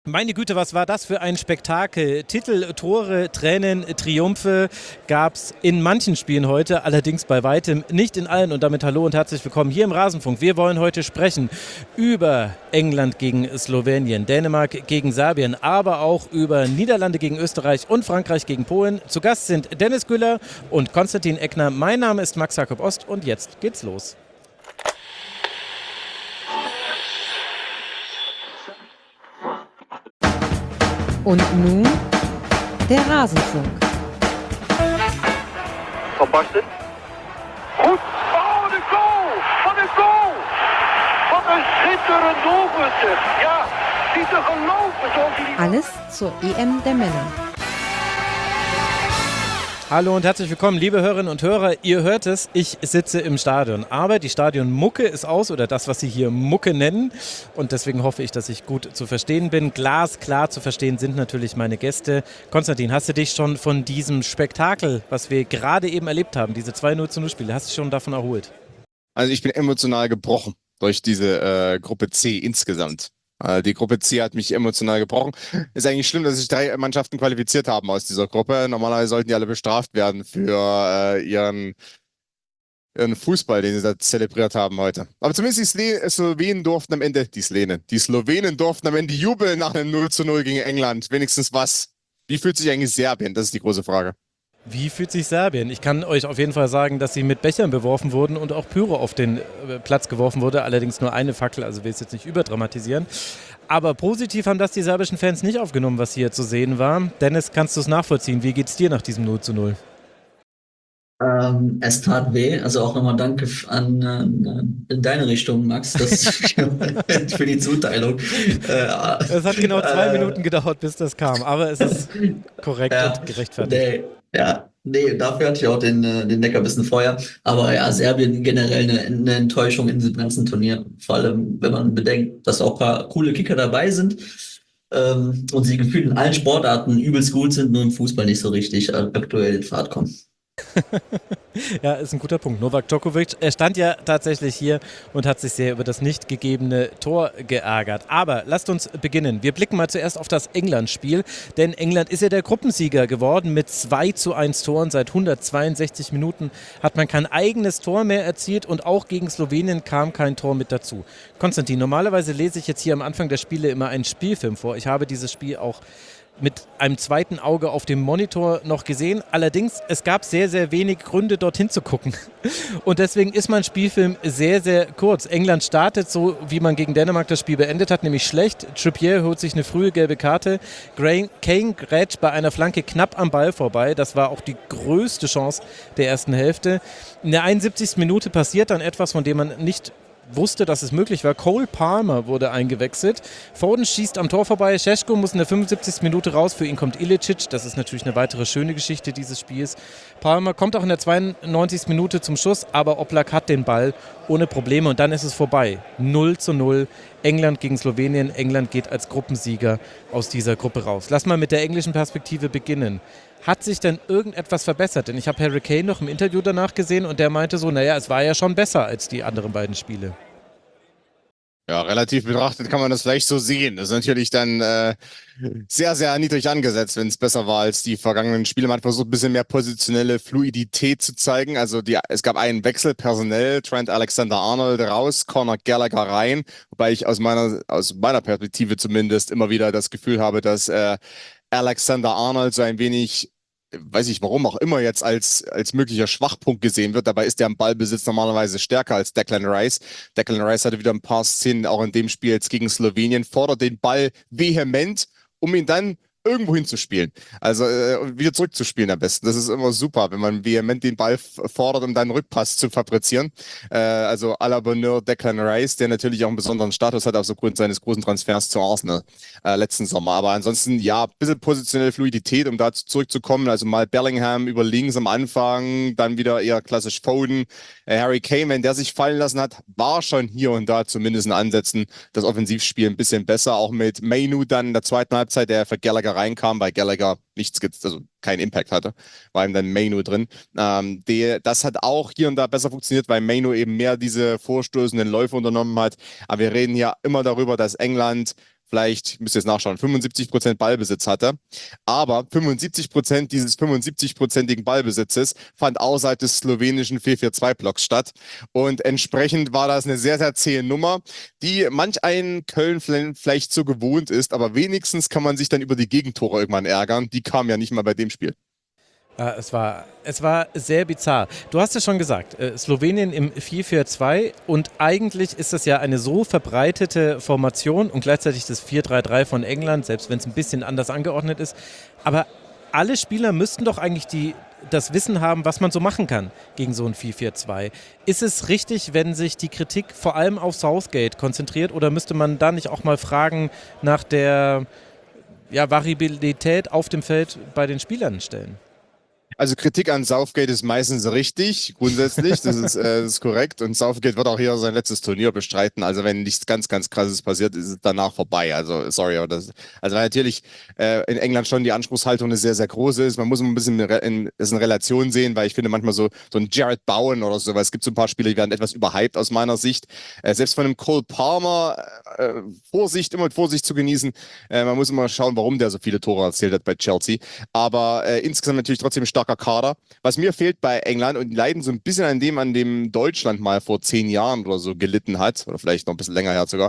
Meine Güte, was war das für ein Spektakel? Titel, Tore, Tränen, Triumphe gab es in manchen Spielen heute, allerdings bei weitem nicht in allen. Und damit hallo und herzlich willkommen hier im Rasenfunk. Wir wollen heute sprechen über England gegen Slowenien, Dänemark gegen Serbien, aber auch über Niederlande gegen Österreich und Frankreich gegen Polen. Zu Gast sind Dennis Güller und Konstantin Eckner. Mein Name ist Max Jakob Ost und jetzt geht's los. Und nun der Rasenfunk. Van Basten. Goed. Oh, de goal! Wat een goal! Wat een schitterend doelpunt, zeg. Ja, niet te geloven zoals hij die... Alles zur EM der Männer. Hallo und herzlich willkommen, liebe Hörerinnen und Hörer. Ihr hört es, ich sitze im Stadion. Aber die Stadionmucke ist aus, oder das, was Sie hier Mucke nennen. Und deswegen hoffe ich, dass ich gut zu verstehen bin. Glasklar zu verstehen sind natürlich meine Gäste. Konstantin, hast du dich schon von diesem Spektakel, was wir gerade eben erlebt haben, diese 2-0-0-Spiele, hast du dich schon davon erholt? Also ich bin emotional gebrochen durch diese Gruppe C insgesamt. Die Gruppe C hat mich emotional gebrochen. Ist eigentlich schlimm, dass sich 3 Mannschaften qualifiziert haben aus dieser Gruppe. Normalerweise sollten die alle bestraft werden für ihren Fußball, den sie da zelebriert haben heute. Aber zumindest die Slowenen durften am Ende, die Slowenen durften am Ende jubeln nach einem 0-0 gegen England. Wenigstens was. Wie fühlt sich eigentlich Serbien? Das ist die große Frage. Wie fühlt sich Serbien? Ich kann euch auf jeden Fall sagen, dass sie mit Bechern beworfen wurden und auch Pyro auf den Platz geworfen wurde. Allerdings nur eine Fackel, also will ich es jetzt nicht überdramatisieren. Aber positiv haben das die serbischen Fans nicht aufgenommen, was hier zu sehen war. Dennis, kannst du es nachvollziehen? Wie geht's dir nach diesem 0-0? Es tat weh, also auch nochmal danke in deine Richtung, Max, für die Zuteilung. Es hat genau 2 Minuten gedauert, bis das kam, aber es ist korrekt und gerechtfertigt. Nee, dafür hatte ich auch den Leckerbissen vorher. Aber ja, Serbien generell eine Enttäuschung in diesem ganzen Turnier. Vor allem, wenn man bedenkt, dass auch ein paar coole Kicker dabei sind. Und sie gefühlt in allen Sportarten übelst gut sind, nur im Fußball nicht so richtig aktuell in Fahrt kommen. Ja, ist ein guter Punkt. Novak Djokovic, er stand ja tatsächlich hier und hat sich sehr über das nicht gegebene Tor geärgert. Aber lasst uns beginnen. Wir blicken mal zuerst auf das England-Spiel, denn England ist ja der Gruppensieger geworden mit 2-1 Toren. Seit 162 Minuten hat man kein eigenes Tor mehr erzielt und auch gegen Slowenien kam kein Tor mit dazu. Konstantin, normalerweise lese ich jetzt hier am Anfang der Spiele immer einen Spielfilm vor. Ich habe dieses Spiel auch mit einem zweiten Auge auf dem Monitor noch gesehen. Allerdings, es gab sehr, sehr wenig Gründe, dorthin zu gucken. Und deswegen ist mein Spielfilm sehr, sehr kurz. England startet so, wie man gegen Dänemark das Spiel beendet hat, nämlich schlecht. Trippier holt sich eine frühe gelbe Karte. Kane grätscht bei einer Flanke knapp am Ball vorbei. Das war auch die größte Chance der ersten Hälfte. In der 71. Minute passiert dann etwas, von dem man nicht wusste, dass es möglich war. Cole Palmer wurde eingewechselt. Foden schießt am Tor vorbei. Šeško muss in der 75. Minute raus. Für ihn kommt Ilicic. Das ist natürlich eine weitere schöne Geschichte dieses Spiels. Palmer kommt auch in der 92. Minute zum Schuss, aber Oblak hat den Ball ohne Probleme und dann ist es vorbei. 0-0. England gegen Slowenien. England geht als Gruppensieger aus dieser Gruppe raus. Lass mal mit der englischen Perspektive beginnen. Hat sich denn irgendetwas verbessert? Denn ich habe Harry Kane noch im Interview danach gesehen und der meinte so, naja, es war ja schon besser als die anderen beiden Spiele. Ja, relativ betrachtet kann man das vielleicht so sehen. Das ist natürlich dann sehr, sehr niedrig angesetzt, wenn es besser war als die vergangenen Spiele. Man hat versucht, ein bisschen mehr positionelle Fluidität zu zeigen. Also es gab einen Wechsel personell, Trent Alexander-Arnold raus, Conor Gallagher rein, wobei ich aus meiner Perspektive zumindest immer wieder das Gefühl habe, dass Alexander-Arnold so ein wenig, weiß ich warum auch immer, jetzt als möglicher Schwachpunkt gesehen wird. Dabei ist der im Ballbesitz normalerweise stärker als Declan Rice. Declan Rice hatte wieder ein paar Szenen, auch in dem Spiel jetzt gegen Slowenien, fordert den Ball vehement, um ihn dann irgendwo hinzuspielen. Also wieder zurückzuspielen am besten. Das ist immer super, wenn man vehement den Ball fordert, um dann einen Rückpass zu fabrizieren. Also à la Bonheur Declan Rice, der natürlich auch einen besonderen Status hat aufgrund seines großen Transfers zu Arsenal letzten Sommer. Aber ansonsten, ja, ein bisschen positionelle Fluidität, um da zurückzukommen. Also mal Bellingham über links am Anfang, dann wieder eher klassisch Foden. Harry Kane, wenn der sich fallen lassen hat, war schon hier und da zumindest in Ansätzen das Offensivspiel ein bisschen besser. Auch mit Mainu dann in der zweiten Halbzeit, der für Gallagher reinkam, weil Gallagher also keinen Impact hatte, war ihm dann Mainu drin. Das hat auch hier und da besser funktioniert, weil Mainu eben mehr diese vorstoßenden Läufe unternommen hat. Aber wir reden ja immer darüber, dass England vielleicht, ich müsste jetzt nachschauen, 75% Ballbesitz hatte. Aber 75% dieses 75%igen Ballbesitzes fand außerhalb des slowenischen 4-4-2-Blocks statt. Und entsprechend war das eine sehr, sehr zähe Nummer, die manch ein Köln vielleicht so gewohnt ist, aber wenigstens kann man sich dann über die Gegentore irgendwann ärgern. Die kamen ja nicht mal bei dem Spiel. Ja, es war sehr bizarr. Du hast es schon gesagt, Slowenien im 4-4-2 und eigentlich ist das ja eine so verbreitete Formation und gleichzeitig das 4-3-3 von England, selbst wenn es ein bisschen anders angeordnet ist. Aber alle Spieler müssten doch eigentlich das Wissen haben, was man so machen kann gegen so ein 4-4-2. Ist es richtig, wenn sich die Kritik vor allem auf Southgate konzentriert oder müsste man da nicht auch mal fragen nach der Variabilität auf dem Feld bei den Spielern stellen? Also Kritik an Southgate ist meistens richtig, grundsätzlich, das ist korrekt. Und Southgate wird auch hier sein letztes Turnier bestreiten. Also wenn nichts ganz, ganz Krasses passiert, ist es danach vorbei. Also sorry, aber weil natürlich in England schon die Anspruchshaltung eine sehr, sehr große ist. Man muss ein bisschen das in Relation sehen, weil ich finde manchmal so ein Jared Bowen oder so, weil es gibt so ein paar Spieler, die werden etwas überhyped aus meiner Sicht. Selbst von einem Cole Palmer, immer mit Vorsicht zu genießen. Man muss immer schauen, warum der so viele Tore erzielt hat bei Chelsea. Aber insgesamt natürlich trotzdem starker Kader. Was mir fehlt bei England und leiden so ein bisschen an dem Deutschland mal vor 10 Jahren oder so gelitten hat, oder vielleicht noch ein bisschen länger her sogar.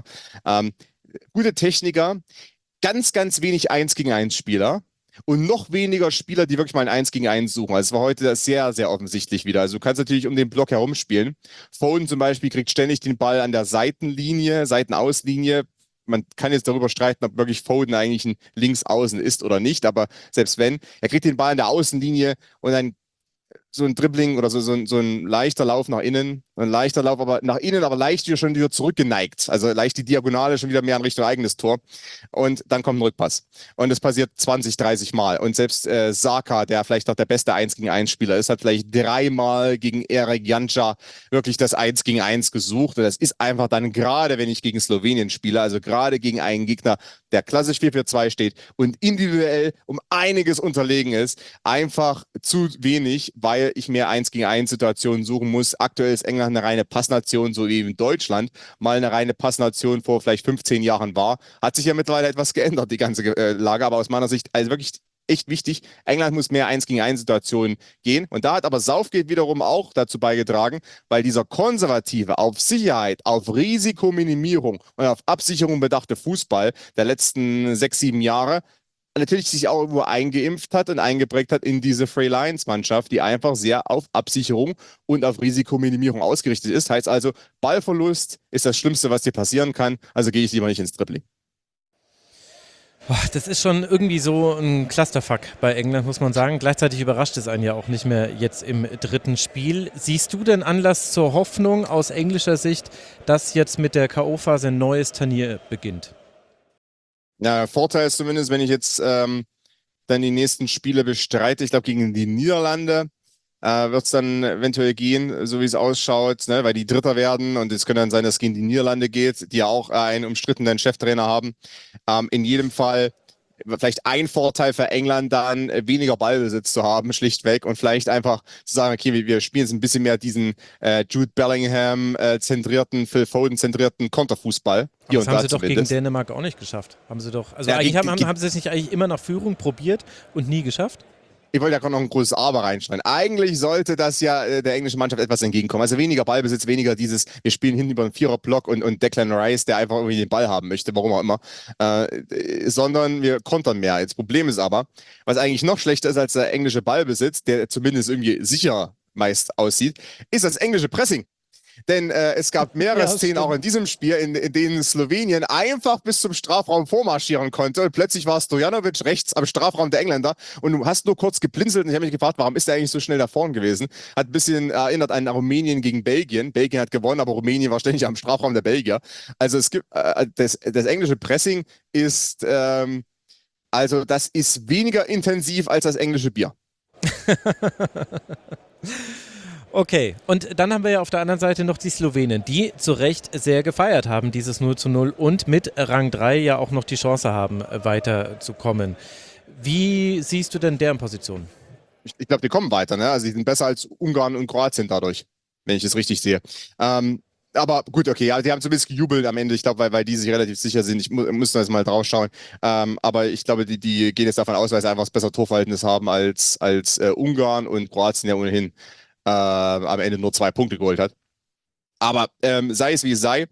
Gute Techniker, ganz, ganz wenig 1 gegen 1 Spieler und noch weniger Spieler, die wirklich mal ein 1 gegen 1 suchen. Also es war heute sehr, sehr offensichtlich wieder. Also du kannst natürlich um den Block herumspielen. Foden zum Beispiel kriegt ständig den Ball an der Seitenauslinie. Man kann jetzt darüber streiten, ob wirklich Foden eigentlich ein Linksaußen ist oder nicht, aber selbst wenn, er kriegt den Ball an der Außenlinie und dann so ein Dribbling oder so ein leichter Lauf nach innen, ein leichter Lauf aber nach innen, aber leicht wieder zurückgeneigt, also leicht die Diagonale schon wieder mehr in Richtung eigenes Tor und dann kommt ein Rückpass und das passiert 20, 30 Mal und selbst Saka, der vielleicht auch der beste 1 gegen 1 Spieler ist, hat vielleicht 3 Mal gegen Erik Janča wirklich das 1 gegen 1 gesucht und das ist einfach dann gerade, wenn ich gegen Slowenien spiele, also gerade gegen einen Gegner, der klassisch 4-4-2 steht und individuell um einiges unterlegen ist, einfach zu wenig, weil ich mehr 1 gegen 1 Situationen suchen muss. Aktuell ist England eine reine Passnation, so wie in Deutschland mal eine reine Passnation vor vielleicht 15 Jahren war. Hat sich ja mittlerweile etwas geändert, die ganze Lage, aber aus meiner Sicht also wirklich echt wichtig. England muss mehr 1 gegen 1 Situationen gehen und da hat aber Southgate wiederum auch dazu beigetragen, weil dieser konservative, auf Sicherheit, auf Risikominimierung und auf Absicherung bedachte Fußball der letzten 6, 7 Jahre natürlich sich auch irgendwo eingeimpft hat und eingeprägt hat in diese Free-Lions-Mannschaft, die einfach sehr auf Absicherung und auf Risikominimierung ausgerichtet ist. Heißt also, Ballverlust ist das Schlimmste, was dir passieren kann, also gehe ich lieber nicht ins Dribbling. Das ist schon irgendwie so ein Clusterfuck bei England, muss man sagen. Gleichzeitig überrascht es einen ja auch nicht mehr jetzt im dritten Spiel. Siehst du denn Anlass zur Hoffnung aus englischer Sicht, dass jetzt mit der K.O.-Phase ein neues Turnier beginnt? Ja, Vorteil ist zumindest, wenn ich jetzt dann die nächsten Spiele bestreite, ich glaube gegen die Niederlande wird es dann eventuell gehen, so wie es ausschaut, ne, weil die Dritter werden und es könnte dann sein, dass es gegen die Niederlande geht, die ja auch einen umstrittenen Cheftrainer haben. In jedem Fall vielleicht ein Vorteil für England dann, weniger Ballbesitz zu haben, schlichtweg und vielleicht einfach zu sagen, okay, wir spielen jetzt ein bisschen mehr diesen Jude Bellingham zentrierten, Phil Foden zentrierten Konterfußball. Das haben sie doch gegen Dänemark auch nicht geschafft. Haben sie doch. Also ja, eigentlich haben sie es nicht eigentlich immer nach Führung probiert und nie geschafft? Ich wollte ja noch ein großes Aber reinschneiden. Eigentlich sollte das ja der englischen Mannschaft etwas entgegenkommen. Also weniger Ballbesitz, weniger dieses, wir spielen hinten über einen Viererblock und Declan Rice, der einfach irgendwie den Ball haben möchte, warum auch immer, sondern wir kontern mehr. Das Problem ist aber, was eigentlich noch schlechter ist als der englische Ballbesitz, der zumindest irgendwie sicher meist aussieht, ist das englische Pressing. Denn es gab mehrere Szenen auch in diesem Spiel, in denen Slowenien einfach bis zum Strafraum vormarschieren konnte. Und plötzlich war Stojanovic rechts am Strafraum der Engländer. Und du hast nur kurz geblinzelt und ich habe mich gefragt, warum ist er eigentlich so schnell da vorn gewesen? Hat ein bisschen erinnert an Rumänien gegen Belgien. Belgien hat gewonnen, aber Rumänien war ständig am Strafraum der Belgier. Also es gibt das englische Pressing ist also das ist weniger intensiv als das englische Bier. Okay, und dann haben wir ja auf der anderen Seite noch die Slowenen, die zu Recht sehr gefeiert haben, dieses 0:0 und mit Rang 3 ja auch noch die Chance haben, weiterzukommen. Wie siehst du denn deren Position? Ich glaube, die kommen weiter, ne? Also die sind besser als Ungarn und Kroatien dadurch, wenn ich es richtig sehe. Aber gut, okay, ja, die haben zumindest gejubelt am Ende, ich glaube, weil die sich relativ sicher sind. Ich muss da jetzt mal drauf schauen. Aber ich glaube, die gehen jetzt davon aus, weil sie einfach das bessere Torverhältnis haben als Ungarn und Kroatien ja ohnehin am Ende nur 2 Punkte geholt hat. Aber sei es wie es sei.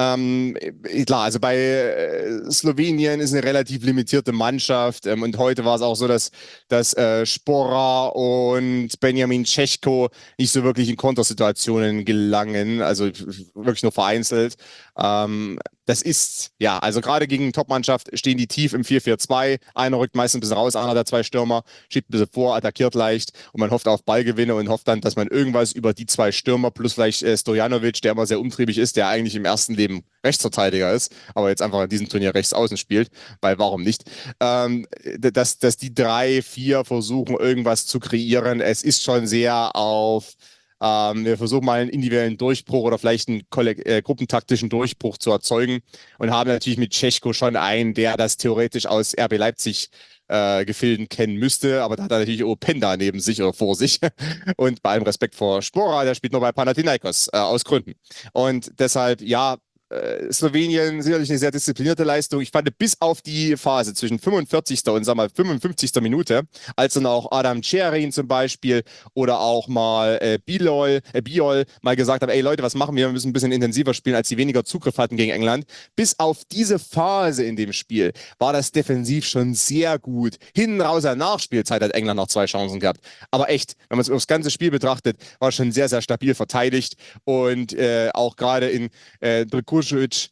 Klar, also bei Slowenien ist eine relativ limitierte Mannschaft und heute war es auch so, dass Spora und Benjamin Šeško nicht so wirklich in Kontersituationen gelangen, also wirklich nur vereinzelt. Das ist, ja, also gerade gegen eine Top-Mannschaft stehen die tief im 4-4-2. Einer rückt meistens ein bisschen raus, einer der 2 Stürmer schiebt ein bisschen vor, attackiert leicht und man hofft auf Ballgewinne und hofft dann, dass man irgendwas über die 2 Stürmer plus vielleicht Stojanovic, der immer sehr umtriebig ist, der eigentlich im ersten Leben Rechtsverteidiger ist, aber jetzt einfach in diesem Turnier rechts außen spielt, weil warum nicht, dass die 3, 4 versuchen, irgendwas zu kreieren. Es ist schon sehr auf wir versuchen mal einen individuellen Durchbruch oder vielleicht einen gruppentaktischen Durchbruch zu erzeugen und haben natürlich mit Šeško schon einen, der das theoretisch aus RB Leipzig Gefilden kennen müsste, aber da hat er natürlich Openda neben sich oder vor sich und bei allem Respekt vor Spora, der spielt nur bei Panathinaikos aus Gründen und deshalb, ja, Slowenien sicherlich eine sehr disziplinierte Leistung. Ich fand bis auf die Phase zwischen 45. und 55. Minute, als dann auch Adam Cerin zum Beispiel oder auch mal Biol mal gesagt haben, ey Leute, was machen wir? Wir müssen ein bisschen intensiver spielen, als sie weniger Zugriff hatten gegen England. Bis auf diese Phase in dem Spiel war das defensiv schon sehr gut. Hinten raus in der Nachspielzeit hat England noch 2 Chancen gehabt. Aber echt, wenn man es das ganze Spiel betrachtet, war es schon sehr, sehr stabil verteidigt und auch gerade in Drkušić,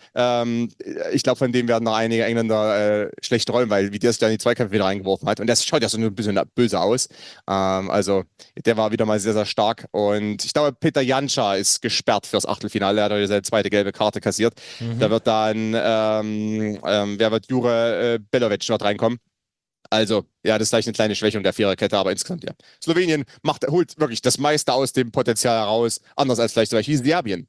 ich glaube, von dem werden noch einige Engländer schlecht träumen, weil wie der sich dann in die Zweikämpfe wieder reingeworfen hat. Und das schaut ja so ein bisschen böse aus. Also der war wieder mal sehr, sehr stark. Und ich glaube, Peter Janša ist gesperrt fürs Achtelfinale. Er hat heute seine 2. gelbe Karte kassiert. Da wird dann, wer wird Jure Belovic dort reinkommen? Also, ja, das ist vielleicht eine kleine Schwächung der Viererkette, aber insgesamt, ja. Slowenien holt wirklich das meiste aus dem Potenzial heraus, anders als vielleicht zum Beispiel Serbien.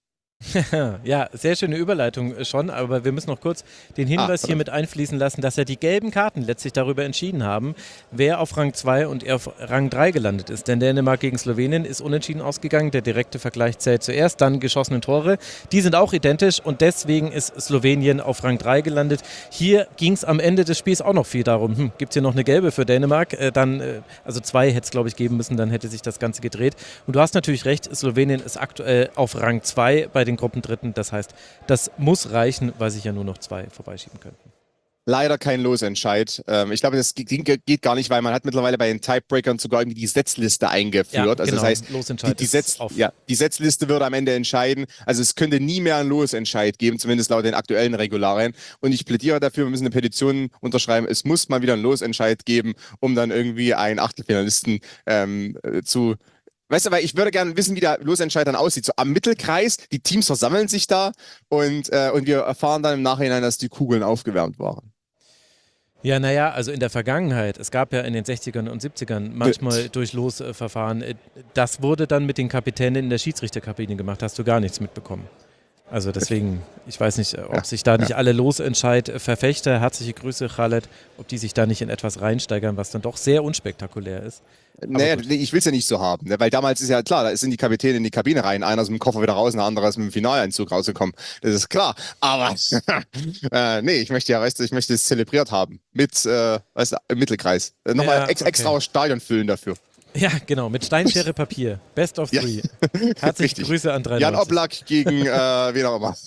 Ja, sehr schöne Überleitung schon, aber wir müssen noch kurz den Hinweis hier mit einfließen lassen, dass ja die gelben Karten letztlich darüber entschieden haben, wer auf Rang 2 und er auf Rang 3 gelandet ist. Denn Dänemark gegen Slowenien ist unentschieden ausgegangen, der direkte Vergleich zählt zuerst, dann geschossene Tore, die sind auch identisch und deswegen ist Slowenien auf Rang 3 gelandet. Hier ging es am Ende des Spiels auch noch viel darum, gibt es hier noch eine gelbe für Dänemark, also 2 hätte es glaube ich geben müssen, dann hätte sich das Ganze gedreht. Und du hast natürlich recht, Slowenien ist aktuell auf Rang 2 bei den Gruppendritten. Das heißt, das muss reichen, weil sich ja nur noch 2 vorbeischieben könnten. Leider kein Losentscheid. Ich glaube, das geht gar nicht, weil man hat mittlerweile bei den Tiebreakern sogar irgendwie die Setzliste eingeführt. Ja, also genau. das heißt, die Setzliste würde am Ende entscheiden. Also es könnte nie mehr einen Losentscheid geben, zumindest laut den aktuellen Regularien. Und ich plädiere dafür, wir müssen eine Petition unterschreiben. Es muss mal wieder einen Losentscheid geben, um dann irgendwie einen Achtelfinalisten zu... Weißt du, weil ich würde gerne wissen, wie der Losentscheid dann aussieht. So am Mittelkreis, die Teams versammeln sich da und wir erfahren dann im Nachhinein, dass die Kugeln aufgewärmt waren. Ja, naja, also in der Vergangenheit, es gab ja in den 60ern und 70ern manchmal durch Losverfahren, das wurde dann mit den Kapitänen in der Schiedsrichterkabine gemacht, hast du gar nichts mitbekommen. Also deswegen, ich weiß nicht, ob sich da nicht alle Losentscheid-Verfechter, herzliche Grüße Khaled, ob die sich da nicht in etwas reinsteigern, was dann doch sehr unspektakulär ist. Naja, ich will es ja nicht so haben, ne? Weil damals ist ja klar, da sind die Kapitäne in die Kabine rein, einer ist mit dem Koffer wieder raus und der andere ist mit dem Finaleinzug rausgekommen. Das ist klar, aber nee, ich möchte es zelebriert haben mit, im Mittelkreis. Nochmal extra aus Stadion füllen dafür. Ja, genau, mit Steinschere Papier. Best of 3. Ja. Herzliche Grüße an 93. Jan Oblak gegen wen auch immer.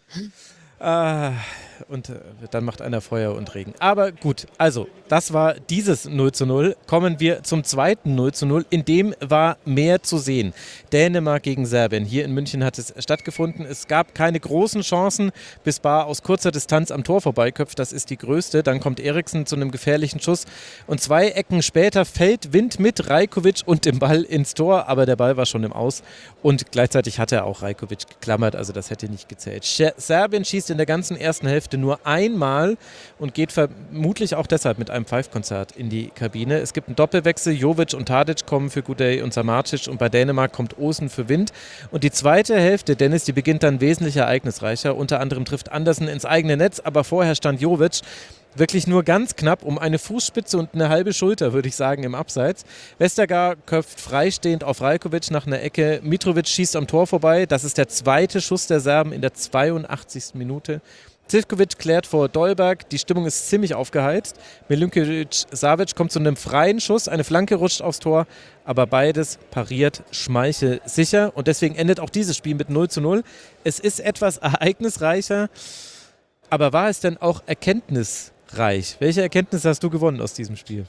Und dann macht einer Feuer und Regen. Aber gut, also das war dieses 0:0. Kommen wir zum zweiten 0:0. In dem war mehr zu sehen. Dänemark gegen Serbien. Hier in München hat es stattgefunden. Es gab keine großen Chancen, bis Bar aus kurzer Distanz am Tor vorbeiköpft. Das ist die größte. Dann kommt Eriksen zu einem gefährlichen Schuss. Und 2 Ecken später fällt Wind mit Rajkovic und dem Ball ins Tor. Aber der Ball war schon im Aus. Und gleichzeitig hat er auch Rajkovic geklammert. Also das hätte nicht gezählt. Serbien schießt in der ganzen ersten Hälfte Hälfte nur einmal und geht vermutlich auch deshalb mit einem Pfeifkonzert in die Kabine. Es gibt einen Doppelwechsel, Jovic und Tadic kommen für Gudej und Samardzic und bei Dänemark kommt Olsen für Wind. Und die zweite Hälfte, Dennis, die beginnt dann wesentlich ereignisreicher. Unter anderem trifft Andersen ins eigene Netz, aber vorher stand Jovic wirklich nur ganz knapp um eine Fußspitze und eine halbe Schulter, würde ich sagen, im Abseits. Vestergaard köpft freistehend auf Rajkovic nach einer Ecke. Mitrovic schießt am Tor vorbei. Das ist der zweite Schuss der Serben in der 82. Minute. Zivkovic klärt vor Dolberg. Die Stimmung ist ziemlich aufgeheizt. Milinkovic-Savic kommt zu einem freien Schuss. Eine Flanke rutscht aufs Tor. Aber beides pariert Schmeichel sicher. Und deswegen endet auch dieses Spiel mit 0:0. Es ist etwas ereignisreicher. Aber war es denn auch erkenntnisreich? Welche Erkenntnisse hast du gewonnen aus diesem Spiel?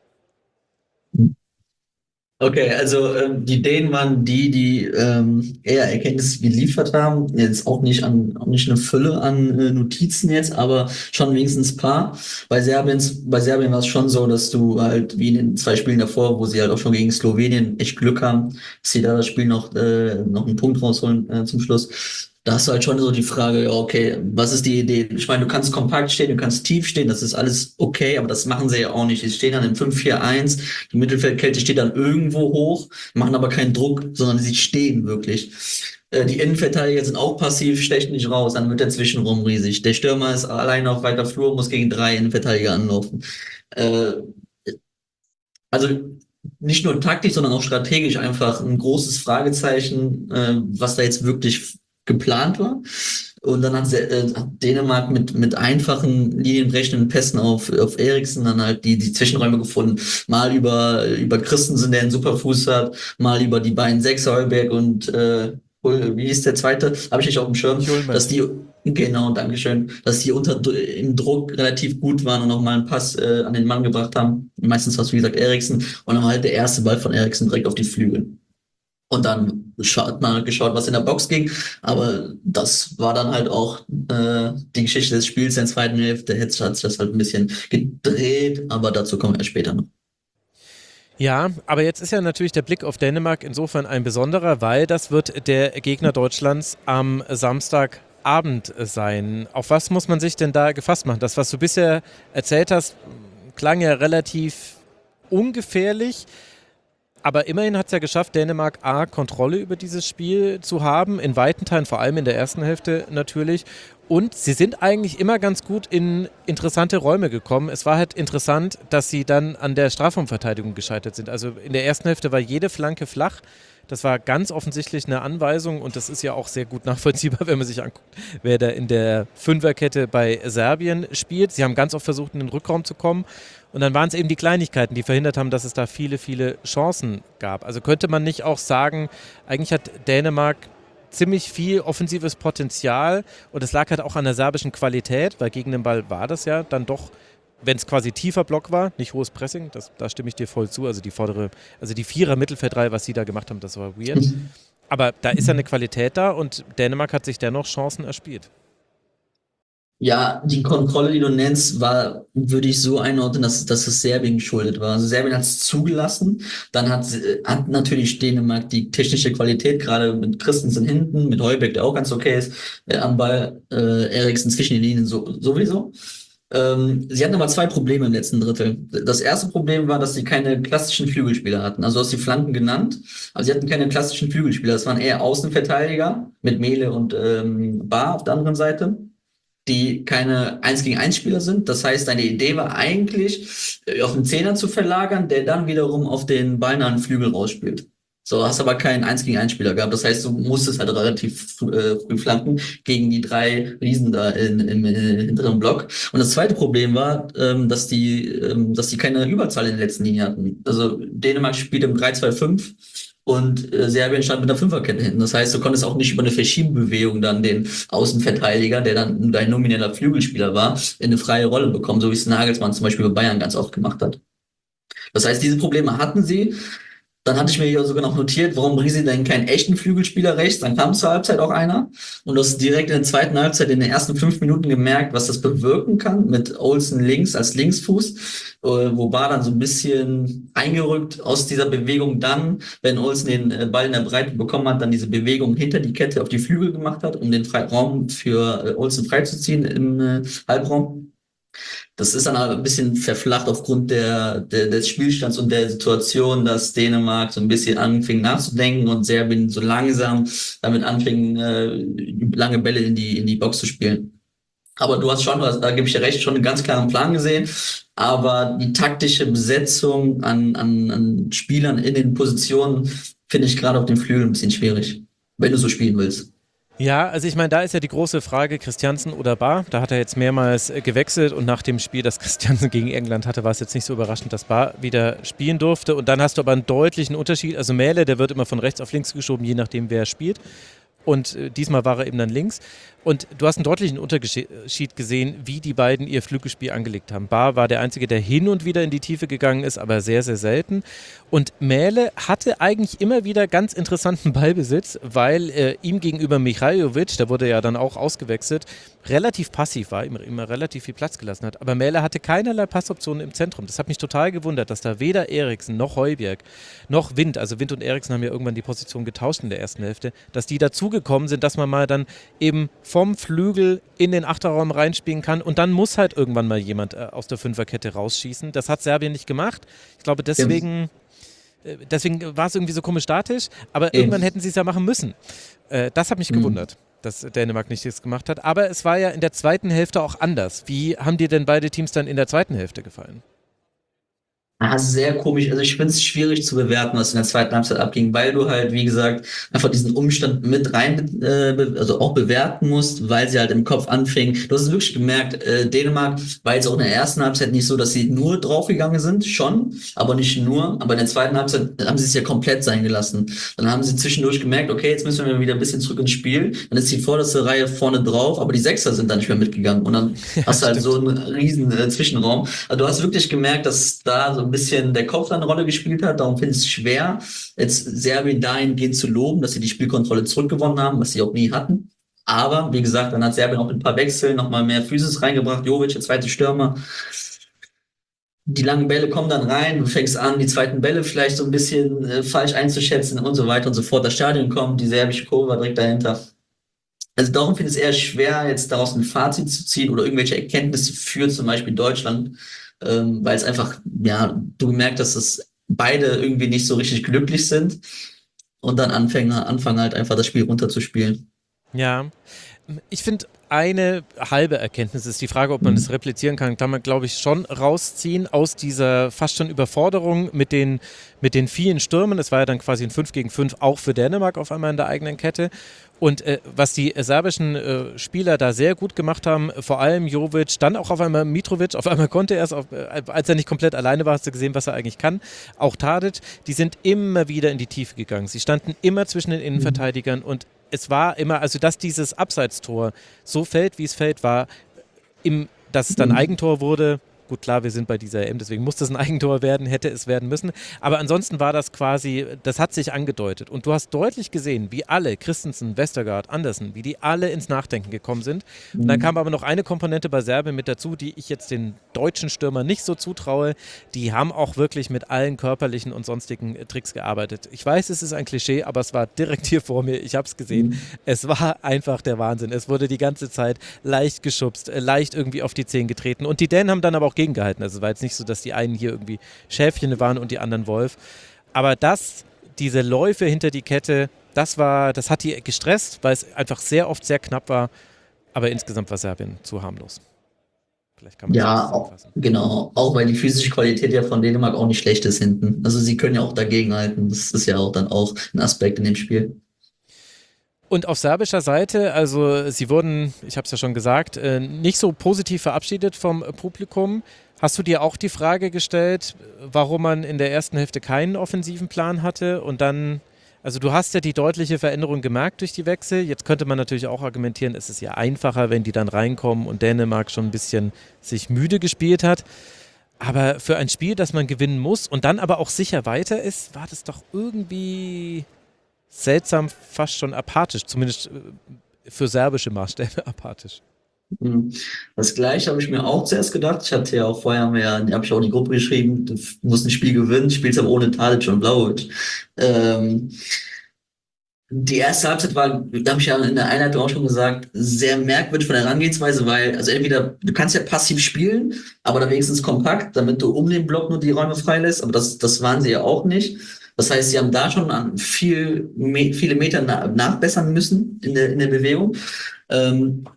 Okay, also die Dänen waren die eher Erkenntnisse geliefert haben. Jetzt auch nicht eine Fülle an Notizen jetzt, aber schon wenigstens ein paar. Bei Serbien war es schon so, dass du halt wie in den 2 Spielen davor, wo sie halt auch schon gegen Slowenien echt Glück haben, dass sie da das Spiel noch einen Punkt rausholen zum Schluss. Da hast du halt schon so die Frage, ja, okay, was ist die Idee? Ich meine, du kannst kompakt stehen, du kannst tief stehen, das ist alles okay, aber das machen sie ja auch nicht. Die stehen dann im 5-4-1, die Mittelfeldkette steht dann irgendwo hoch, machen aber keinen Druck, sondern sie stehen wirklich. Die Innenverteidiger sind auch passiv, stechen nicht raus, dann wird der Zwischenraum riesig. Der Stürmer ist alleine auf weiter Flur, muss gegen 3 Innenverteidiger anlaufen. Also nicht nur taktisch, sondern auch strategisch einfach ein großes Fragezeichen, was da jetzt wirklich geplant war. Und dann hat Dänemark mit einfachen linienbrechenden Pässen auf Eriksen dann halt die Zwischenräume gefunden. Mal über Christensen, der einen super Fuß hat, mal über die beiden Sechser, Højbjerg und wie hieß der zweite? Habe ich nicht auf dem Schirm. Dass die, genau, Dankeschön, dass die im Druck relativ gut waren und auch mal einen Pass an den Mann gebracht haben. Meistens hast du, wie gesagt, Eriksen. Und dann halt der erste Ball von Eriksen direkt auf die Flügel. Und dann hat man geschaut, was in der Box ging. Aber das war dann halt auch die Geschichte des Spiels in der zweiten Hälfte. Jetzt hat sich das halt ein bisschen gedreht, aber dazu kommen wir später noch. Ja, aber jetzt ist ja natürlich der Blick auf Dänemark insofern ein besonderer, weil das wird der Gegner Deutschlands am Samstagabend sein. Auf was muss man sich denn da gefasst machen? Das, was du bisher erzählt hast, klang ja relativ ungefährlich. Aber immerhin hat es ja geschafft, Dänemark Kontrolle über dieses Spiel zu haben, in weiten Teilen, vor allem in der ersten Hälfte natürlich. Und sie sind eigentlich immer ganz gut in interessante Räume gekommen. Es war halt interessant, dass sie dann an der Strafraumverteidigung gescheitert sind. Also in der ersten Hälfte war jede Flanke flach. Das war ganz offensichtlich eine Anweisung und das ist ja auch sehr gut nachvollziehbar, wenn man sich anguckt, wer da in der Fünferkette bei Serbien spielt. Sie haben ganz oft versucht, in den Rückraum zu kommen und dann waren es eben die Kleinigkeiten, die verhindert haben, dass es da viele, viele Chancen gab. Also könnte man nicht auch sagen, eigentlich hat Dänemark ziemlich viel offensives Potenzial und es lag halt auch an der serbischen Qualität, weil gegen den Ball war das ja dann doch, wenn es quasi tiefer Block war, nicht hohes Pressing, da stimme ich dir voll zu, also die Vierer Mittelfeldreihe, was sie da gemacht haben, das war weird. Aber da ist ja eine Qualität da und Dänemark hat sich dennoch Chancen erspielt. Ja, die Kontrolle, die du nennst, würde ich so einordnen, dass es Serbien geschuldet war. Also Serbien hat es zugelassen, dann hat natürlich Dänemark die technische Qualität, gerade mit Christensen hinten, mit Højbjerg, der auch ganz okay ist, am Ball, Eriksen zwischen den Linien sowieso. Sie hatten aber 2 Probleme im letzten Drittel. Das erste Problem war, dass sie keine klassischen Flügelspieler hatten. Also du hast die Flanken genannt, aber sie hatten keine klassischen Flügelspieler. Das waren eher Außenverteidiger mit Mele und Bar auf der anderen Seite, die keine 1-gegen-1-Spieler sind. Das heißt, deine Idee war eigentlich, auf den Zehner zu verlagern, der dann wiederum auf den beinahen Flügel rausspielt. So, hast aber keinen 1-gegen-1-Spieler gehabt. Das heißt, du musstest halt relativ früh flanken gegen die 3 Riesen da im hinteren Block. Und das zweite Problem war, dass die keine Überzahl in der letzten Linie hatten. Also Dänemark spielt im 3-2-5 und Serbien stand mit einer Fünferkette hinten. Das heißt, du konntest auch nicht über eine Verschiebebewegung dann den Außenverteidiger, der dann dein nomineller Flügelspieler war, in eine freie Rolle bekommen, so wie es Nagelsmann zum Beispiel bei Bayern ganz oft gemacht hat. Das heißt, diese Probleme hatten sie. Dann hatte ich mir hier sogar noch notiert, warum bringen sie denn keinen echten Flügelspieler rechts? Dann kam zur Halbzeit auch einer. Und du hast direkt in der zweiten Halbzeit in den ersten 5 Minuten gemerkt, was das bewirken kann mit Olsen links als Linksfuß, wo Bar dann so ein bisschen eingerückt aus dieser Bewegung dann, wenn Olsen den Ball in der Breite bekommen hat, dann diese Bewegung hinter die Kette auf die Flügel gemacht hat, um den Raum für Olsen freizuziehen im Halbraum. Das ist dann aber ein bisschen verflacht aufgrund des Spielstands und der Situation, dass Dänemark so ein bisschen anfing nachzudenken und Serbien so langsam damit anfing, lange Bälle in die Box zu spielen. Aber du hast schon, da gebe ich dir recht, schon einen ganz klaren Plan gesehen. Aber die taktische Besetzung an Spielern in den Positionen finde ich gerade auf dem Flügel ein bisschen schwierig, wenn du so spielen willst. Ja, also ich meine, da ist ja die große Frage, Christiansen oder Bar. Da hat er jetzt mehrmals gewechselt und nach dem Spiel, das Christiansen gegen England hatte, war es jetzt nicht so überraschend, dass Bar wieder spielen durfte. Und dann hast du aber einen deutlichen Unterschied. Also Mähle, der wird immer von rechts auf links geschoben, je nachdem wer spielt. Und diesmal war er eben dann links. Und du hast einen deutlichen Unterschied gesehen, wie die beiden ihr Flügelspiel angelegt haben. Bar war der Einzige, der hin und wieder in die Tiefe gegangen ist, aber sehr, sehr selten. Und Mähle hatte eigentlich immer wieder ganz interessanten Ballbesitz, weil ihm gegenüber Mihajlovic, der wurde ja dann auch ausgewechselt, relativ passiv war, immer relativ viel Platz gelassen hat. Aber Mähle hatte keinerlei Passoptionen im Zentrum. Das hat mich total gewundert, dass da weder Eriksen noch Højbjerg noch Wind, also Wind und Eriksen haben ja irgendwann die Position getauscht in der ersten Hälfte, dass die dazugekommen sind, dass man mal dann eben vom Flügel in den Achterraum reinspielen kann und dann muss halt irgendwann mal jemand aus der Fünferkette rausschießen. Das hat Serbien nicht gemacht. Ich glaube, deswegen war es irgendwie so komisch statisch, aber irgendwann hätten sie es ja machen müssen. Das hat mich gewundert, dass Dänemark nicht das gemacht hat. Aber es war ja in der zweiten Hälfte auch anders. Wie haben dir denn beide Teams dann in der zweiten Hälfte gefallen? Sehr komisch. Also ich finde es schwierig zu bewerten, was in der zweiten Halbzeit abging, weil du halt, wie gesagt, einfach diesen Umstand mit rein, also auch bewerten musst, weil sie halt im Kopf anfingen. Du hast es wirklich gemerkt, Dänemark war jetzt auch in der ersten Halbzeit nicht so, dass sie nur draufgegangen sind, schon, aber nicht nur. Aber in der zweiten Halbzeit haben sie es ja komplett sein gelassen. Dann haben sie zwischendurch gemerkt, okay, jetzt müssen wir wieder ein bisschen zurück ins Spiel. Dann ist die vorderste Reihe vorne drauf, aber die Sechser sind dann nicht mehr mitgegangen. Und dann hast du halt so einen riesen Zwischenraum. Also du hast wirklich gemerkt, dass da so ein bisschen der Kopf eine Rolle gespielt hat. Darum finde ich es schwer, jetzt Serbien dahingehend zu loben, dass sie die Spielkontrolle zurückgewonnen haben, was sie auch nie hatten. Aber, wie gesagt, dann hat Serbien auch mit ein paar Wechseln nochmal mehr Physis reingebracht. Jovic, der zweite Stürmer. Die langen Bälle kommen dann rein, du fängst an, die zweiten Bälle vielleicht so ein bisschen falsch einzuschätzen und so weiter und so fort. Das Stadion kommt, die serbische Kurve war direkt dahinter. Also darum finde ich es eher schwer, jetzt daraus ein Fazit zu ziehen oder irgendwelche Erkenntnisse für zum Beispiel Deutschland, weil es einfach, ja, du gemerkt hast, dass beide irgendwie nicht so richtig glücklich sind und dann anfangen halt einfach das Spiel runterzuspielen. Ja, ich finde, eine halbe Erkenntnis ist die Frage, ob man das replizieren kann man, glaube ich, schon rausziehen aus dieser fast schon Überforderung mit den vielen Stürmen. Es war ja dann quasi ein 5 gegen 5 auch für Dänemark auf einmal in der eigenen Kette. Und was die serbischen Spieler da sehr gut gemacht haben, vor allem Jovic, dann auch auf einmal Mitrovic, auf einmal konnte er es, als er nicht komplett alleine war, hast du gesehen, was er eigentlich kann. Auch Tadic, die sind immer wieder in die Tiefe gegangen. Sie standen immer zwischen den Innenverteidigern und es war immer, also dass dieses Abseitstor so fällt, wie es fällt, war, dass es dann Eigentor wurde. Gut, klar, wir sind bei dieser EM, deswegen muss das ein Eigentor werden, hätte es werden müssen. Aber ansonsten war das quasi, das hat sich angedeutet. Und du hast deutlich gesehen, wie alle, Christensen, Vestergaard, Andersen, wie die alle ins Nachdenken gekommen sind. Und dann kam aber noch eine Komponente bei Serbien mit dazu, die ich jetzt den deutschen Stürmern nicht so zutraue. Die haben auch wirklich mit allen körperlichen und sonstigen Tricks gearbeitet. Ich weiß, es ist ein Klischee, aber es war direkt hier vor mir. Ich habe es gesehen. Es war einfach der Wahnsinn. Es wurde die ganze Zeit leicht geschubst, leicht irgendwie auf die Zehen getreten. Und die Dänen haben dann aber auch gegengehalten. Also es war jetzt nicht so, dass die einen hier irgendwie Schäfchen waren und die anderen Wolf. Aber diese Läufe hinter die Kette, das hat die gestresst, weil es einfach sehr oft sehr knapp war. Aber insgesamt war Serbien zu harmlos. Vielleicht kann man das zusammenfassen. Genau. Auch weil die physische Qualität ja von Dänemark auch nicht schlecht ist hinten. Also sie können ja auch dagegenhalten. Das ist ja auch dann auch ein Aspekt in dem Spiel. Und auf serbischer Seite, also sie wurden, ich habe es ja schon gesagt, nicht so positiv verabschiedet vom Publikum. Hast du dir auch die Frage gestellt, warum man in der ersten Hälfte keinen offensiven Plan hatte und dann, also du hast ja die deutliche Veränderung gemerkt durch die Wechsel. Jetzt könnte man natürlich auch argumentieren, es ist ja einfacher, wenn die dann reinkommen und Dänemark schon ein bisschen sich müde gespielt hat. Aber für ein Spiel, das man gewinnen muss und dann aber auch sicher weiter ist, war das doch irgendwie seltsam, fast schon apathisch, zumindest für serbische Maßstäbe apathisch. Mhm. Das Gleiche habe ich mir auch zuerst gedacht. Ich hatte ja auch vorher, habe ich auch in die Gruppe geschrieben, du musst ein Spiel gewinnen, spielst aber ohne Tadic und Vlahovic. Ähm, Die erste Halbzeit war, da habe ich ja in der Einleitung auch schon gesagt, sehr merkwürdig von der Herangehensweise, weil, also entweder, du kannst ja passiv spielen, aber dann wenigstens kompakt, damit du um den Block nur die Räume freilässt, aber das waren sie ja auch nicht. Das heißt, sie haben da schon an viele Meter nachbessern müssen in der Bewegung. Ähm,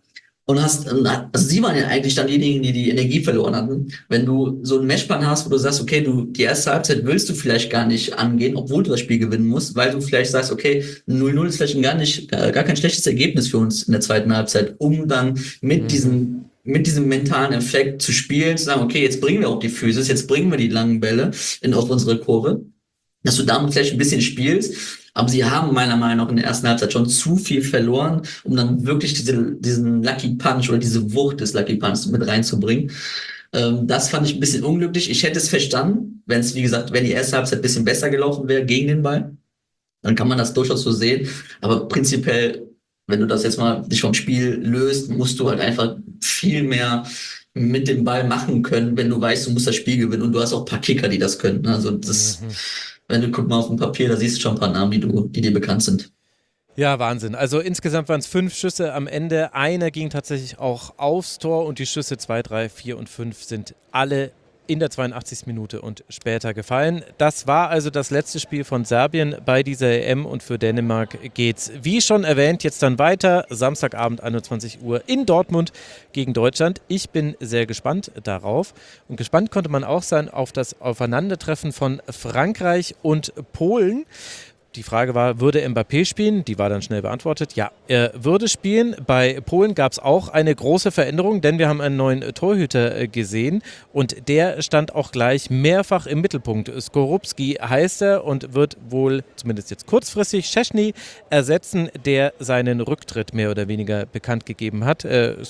also sie waren ja eigentlich dann diejenigen, die die Energie verloren hatten. Wenn du so einen Matchplan hast, wo du sagst, okay, die erste Halbzeit willst du vielleicht gar nicht angehen, obwohl du das Spiel gewinnen musst, weil du vielleicht sagst, okay, 0-0 ist vielleicht gar kein schlechtes Ergebnis für uns in der zweiten Halbzeit, um dann mit diesem mentalen Effekt zu spielen, zu sagen, okay, jetzt bringen wir auch die Physis, jetzt bringen wir die langen Bälle auf unsere Kurve, dass du damit vielleicht ein bisschen spielst. Aber sie haben meiner Meinung nach in der ersten Halbzeit schon zu viel verloren, um dann wirklich diesen Lucky Punch oder diese Wucht des Lucky Punch mit reinzubringen. Das fand ich ein bisschen unglücklich. Ich hätte es verstanden, wenn es, wie gesagt, wenn die erste Halbzeit ein bisschen besser gelaufen wäre gegen den Ball. Dann kann man das durchaus so sehen. Aber prinzipiell, wenn du das jetzt mal dich vom Spiel löst, musst du halt einfach viel mehr mit dem Ball machen können, wenn du weißt, du musst das Spiel gewinnen. Und du hast auch ein paar Kicker, die das können. Also wenn du guck mal auf dem Papier, da siehst du schon ein paar Namen, die dir bekannt sind. Ja, Wahnsinn. Also insgesamt waren es 5 Schüsse am Ende. Einer ging tatsächlich auch aufs Tor und die Schüsse 2, 3, 4 und 5 sind alle in der 82. Minute und später gefallen. Das war also das letzte Spiel von Serbien bei dieser EM und für Dänemark geht's, wie schon erwähnt, jetzt dann weiter. Samstagabend 21 Uhr in Dortmund gegen Deutschland. Ich bin sehr gespannt darauf und gespannt konnte man auch sein auf das Aufeinandertreffen von Frankreich und Polen. Die Frage war, würde Mbappé spielen? Die war dann schnell beantwortet. Ja, er würde spielen. Bei Polen gab es auch eine große Veränderung, denn wir haben einen neuen Torhüter gesehen und der stand auch gleich mehrfach im Mittelpunkt. Skorupski heißt er und wird wohl, zumindest jetzt kurzfristig, Szczęsny ersetzen, der seinen Rücktritt mehr oder weniger bekannt gegeben hat.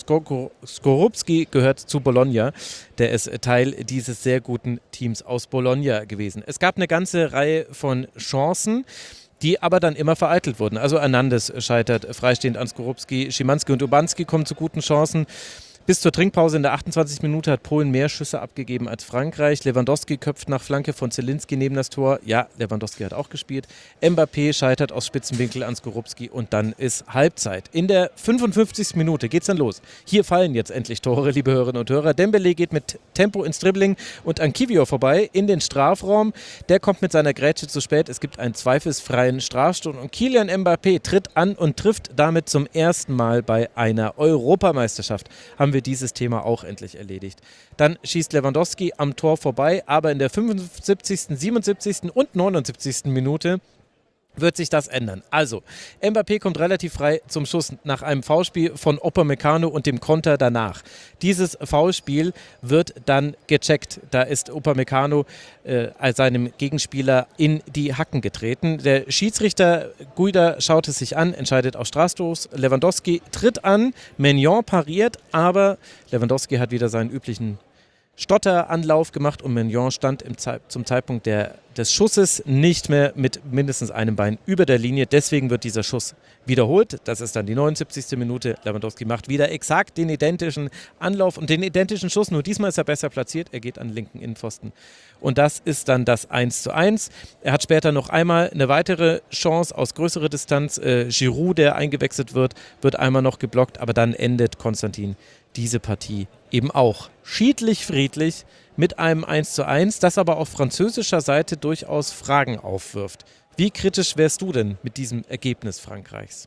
Skorupski gehört zu Bologna. Der ist Teil dieses sehr guten Teams aus Bologna gewesen. Es gab eine ganze Reihe von Chancen, die aber dann immer vereitelt wurden. Also Hernandez scheitert freistehend an Skorupski, Szymanski und Urbanski kommen zu guten Chancen. Bis zur Trinkpause in der 28. Minute hat Polen mehr Schüsse abgegeben als Frankreich. Lewandowski köpft nach Flanke von Zielinski neben das Tor. Ja, Lewandowski hat auch gespielt. Mbappé scheitert aus Spitzenwinkel an Skorupski und dann ist Halbzeit. In der 55. Minute geht's dann los. Hier fallen jetzt endlich Tore, liebe Hörerinnen und Hörer. Dembélé geht mit Tempo ins Dribbling und an Kiwior vorbei in den Strafraum. Der kommt mit seiner Grätsche zu spät. Es gibt einen zweifelsfreien Strafstoß und Kylian Mbappé tritt an und trifft damit zum ersten Mal bei einer Europameisterschaft. Haben wir dieses Thema auch endlich erledigt. Dann schießt Lewandowski am Tor vorbei, aber in der 75., 77. und 79. Minute wird sich das ändern. Also, Mbappé kommt relativ frei zum Schuss nach einem Foulspiel von Upamecano und dem Konter danach. Dieses Foulspiel wird dann gecheckt. Da ist Upamecano als seinem Gegenspieler in die Hacken getreten. Der Schiedsrichter Guida schaut es sich an, entscheidet auf Strafstoß. Lewandowski tritt an, Maignan pariert, aber Lewandowski hat wieder seinen üblichen Stotteranlauf gemacht und Maignan stand zum Zeitpunkt des Schusses nicht mehr mit mindestens einem Bein über der Linie. Deswegen wird dieser Schuss wiederholt. Das ist dann die 79. Minute. Lewandowski macht wieder exakt den identischen Anlauf und den identischen Schuss. Nur diesmal ist er besser platziert. Er geht an den linken Innenpfosten. Und das ist dann das 1:1. Er hat später noch einmal eine weitere Chance aus größerer Distanz. Giroud, der eingewechselt wird einmal noch geblockt. Aber dann endet Konstantin diese Partie eben auch schiedlich-friedlich mit einem 1:1, das aber auf französischer Seite durchaus Fragen aufwirft. Wie kritisch wärst du denn mit diesem Ergebnis Frankreichs?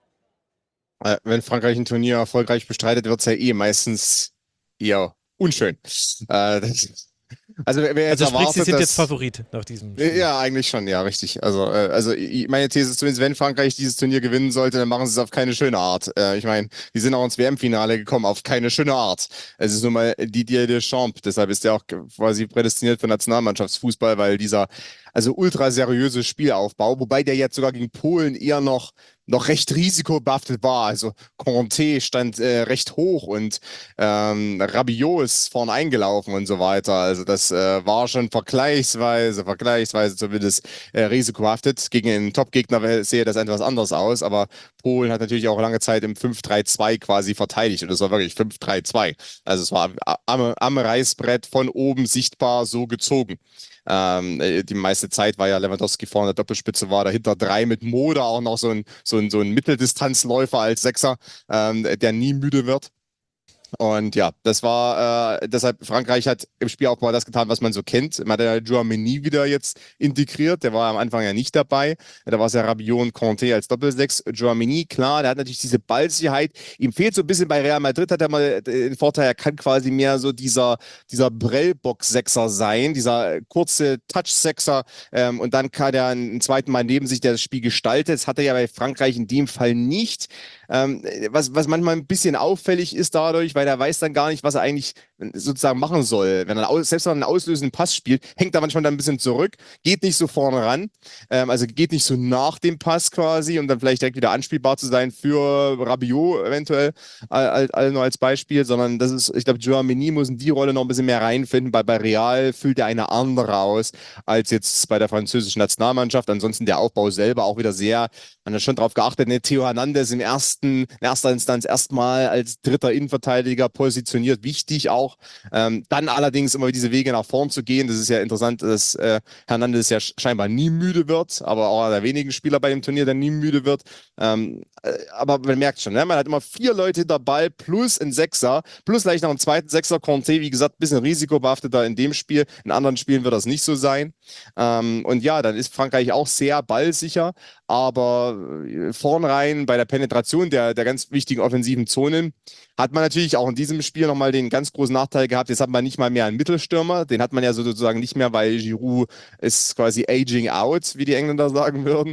Wenn Frankreich ein Turnier erfolgreich bestreitet, wird es ja meistens eher unschön. Also, wer jetzt sprich, erwartet, sie sind jetzt Favorit nach diesem Spiel. Ja, eigentlich schon, ja, richtig. Also meine These ist zumindest, wenn Frankreich dieses Turnier gewinnen sollte, dann machen sie es auf keine schöne Art. Ich meine, die sind auch ins WM-Finale gekommen, auf keine schöne Art. Es ist nun mal Didier Deschamps, deshalb ist er auch quasi prädestiniert für Nationalmannschaftsfußball, weil dieser ultra seriöse Spielaufbau, wobei der jetzt sogar gegen Polen eher noch noch recht risikobehaftet war. Also Conte stand recht hoch und Rabiot ist vorne eingelaufen und so weiter. Also das war schon vergleichsweise zumindest risikobehaftet. Gegen einen Top-Gegner sehe das etwas anders aus, aber Polen hat natürlich auch lange Zeit im 5-3-2 quasi verteidigt und es war wirklich 5-3-2. Also es war am Reißbrett von oben sichtbar so gezogen. Die meiste Zeit war ja Lewandowski vorne, der Doppelspitze war dahinter 3 mit Moder, auch noch so ein Mitteldistanzläufer als Sechser, der nie müde wird. Und ja, das war deshalb, Frankreich hat im Spielaufbau das getan, was man so kennt. Man hat ja Tchouaméni wieder jetzt integriert, der war am Anfang ja nicht dabei. Da war es ja Rabiot und Conte als Doppelsechs. Tchouaméni, klar, der hat natürlich diese Ballsicherheit. Ihm fehlt so ein bisschen bei Real Madrid, hat er mal den Vorteil, er kann quasi mehr so dieser Brellbox-Sechser sein, dieser kurze Touch-Sechser, und dann kann er einen zweiten Mal neben sich, der das Spiel gestaltet. Das hat er ja bei Frankreich in dem Fall nicht. Was manchmal ein bisschen auffällig ist dadurch, weil er weiß dann gar nicht, was er eigentlich sozusagen machen soll. Selbst wenn er einen auslösenden Pass spielt, hängt er manchmal dann ein bisschen zurück, geht nicht so vorne ran, also geht nicht so nach dem Pass quasi, um dann vielleicht direkt wieder anspielbar zu sein für Rabiot eventuell, nur als Beispiel, sondern das ist, ich glaube, Tchouaméni muss in die Rolle noch ein bisschen mehr reinfinden, weil bei Real füllt er eine andere aus, als jetzt bei der französischen Nationalmannschaft. Ansonsten der Aufbau selber auch wieder sehr, man hat schon darauf geachtet, ne, Theo Hernandez in erster Instanz erstmal als dritter Innenverteidiger positioniert, wichtig auch. Dann allerdings immer diese Wege nach vorn zu gehen. Das ist ja interessant, dass Hernandez ja scheinbar nie müde wird, aber auch einer der wenigen Spieler bei dem Turnier, der nie müde wird. Aber man merkt schon, ne? Man hat immer 4 Leute hinter Ball plus ein Sechser, plus gleich noch einen zweiten Sechser. Conte, wie gesagt, ein bisschen risikobehafteter in dem Spiel. In anderen Spielen wird das nicht so sein. Und ja, dann ist Frankreich auch sehr ballsicher, aber vornherein bei der Penetration der ganz wichtigen offensiven Zonen hat man natürlich auch in diesem Spiel nochmal den ganz großen Nachteil gehabt, jetzt hat man nicht mal mehr einen Mittelstürmer, den hat man ja sozusagen nicht mehr, weil Giroud ist quasi aging out, wie die Engländer sagen würden.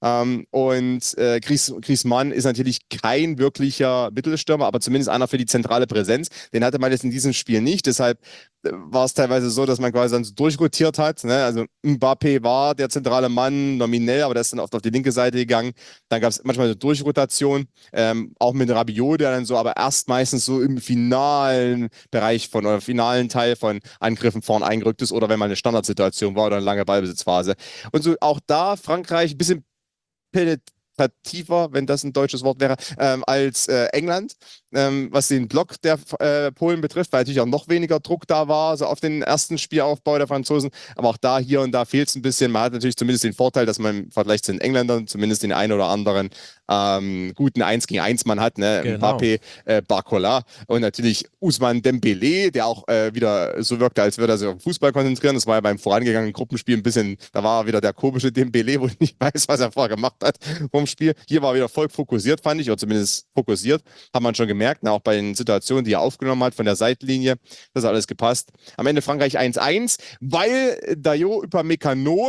Und Griezmann ist natürlich kein wirklicher Mittelstürmer, aber zumindest einer für die zentrale Präsenz. Den hatte man jetzt in diesem Spiel nicht, deshalb war es teilweise so, dass man quasi dann so durchrotiert hat. Ne? Also Mbappé war der zentrale Mann nominell, aber der ist dann oft auf die linke Seite gegangen. Dann gab es manchmal eine Durchrotation, auch mit Rabiot, der dann so, aber erst meistens so im finalen Bereich oder finalen Teil von Angriffen vorn eingerückt ist oder wenn mal eine Standardsituation war oder eine lange Ballbesitzphase. Und so auch da Frankreich ein bisschen penetrativer, wenn das ein deutsches Wort wäre, als England, was den Block der Polen betrifft, weil natürlich auch noch weniger Druck da war, so auf den ersten Spielaufbau der Franzosen, aber auch da, hier und da fehlt es ein bisschen. Man hat natürlich zumindest den Vorteil, dass man im Vergleich zu den Engländern zumindest den einen oder anderen guten 1-gegen-1-Mann hat, ne? Genau. Mbappé, Barcola und natürlich Ousmane Dembélé, der auch wieder so wirkte, als würde er sich auf Fußball konzentrieren. Das war ja beim vorangegangenen Gruppenspiel ein bisschen, da war er wieder der komische Dembélé, wo ich nicht weiß, was er vorher gemacht hat vom Spiel. Hier war er wieder voll fokussiert, fand ich, oder zumindest fokussiert, hat man schon gemerkt, auch bei den Situationen, die er aufgenommen hat von der Seitenlinie, das hat alles gepasst. Am Ende Frankreich 1-1, weil Dayot Upamecano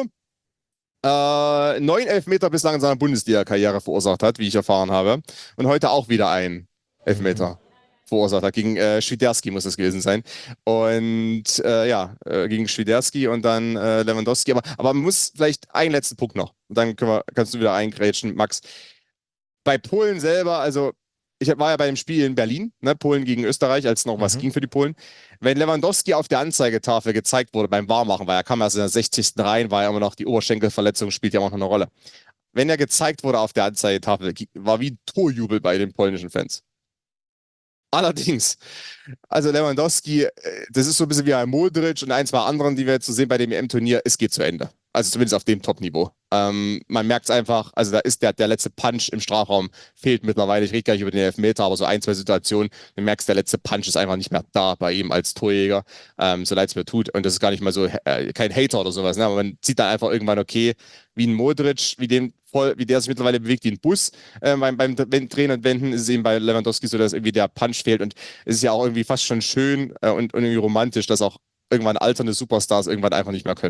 9 Elfmeter bislang in seiner Bundesliga-Karriere verursacht hat, wie ich erfahren habe. Und heute auch wieder ein Elfmeter verursacht hat. Gegen Świderski muss das gewesen sein. Und gegen Świderski und dann Lewandowski. Aber man muss vielleicht einen letzten Punkt noch. Und dann kannst du wieder eingrätschen, Max. Bei Polen selber, also ich war ja bei dem Spiel in Berlin, ne, Polen gegen Österreich, als noch was ging für die Polen. Wenn Lewandowski auf der Anzeigetafel gezeigt wurde beim Warmmachen, weil er kam erst in der 60. rein, war ja immer noch die Oberschenkelverletzung, spielt ja auch noch eine Rolle. Wenn er gezeigt wurde auf der Anzeigetafel, war wie ein Torjubel bei den polnischen Fans. Allerdings, also Lewandowski, das ist so ein bisschen wie ein Modric und ein, zwei anderen, die wir jetzt so sehen bei dem EM-Turnier, es geht zu Ende. Also zumindest auf dem Top-Niveau. Man merkt es einfach, also da ist der letzte Punch im Strafraum fehlt mittlerweile. Ich rede gar nicht über den Elfmeter, aber so ein, zwei Situationen, du merkst, der letzte Punch ist einfach nicht mehr da bei ihm als Torjäger, so leid es mir tut. Und das ist gar nicht mal so, kein Hater oder sowas, ne? Aber man sieht dann einfach irgendwann, okay, wie ein Modric, wie der sich mittlerweile bewegt wie ein Bus beim Drehen und Wenden, ist es eben bei Lewandowski so, dass irgendwie der Punch fehlt. Und es ist ja auch irgendwie fast schon schön und irgendwie romantisch, dass auch irgendwann alternde Superstars irgendwann einfach nicht mehr können.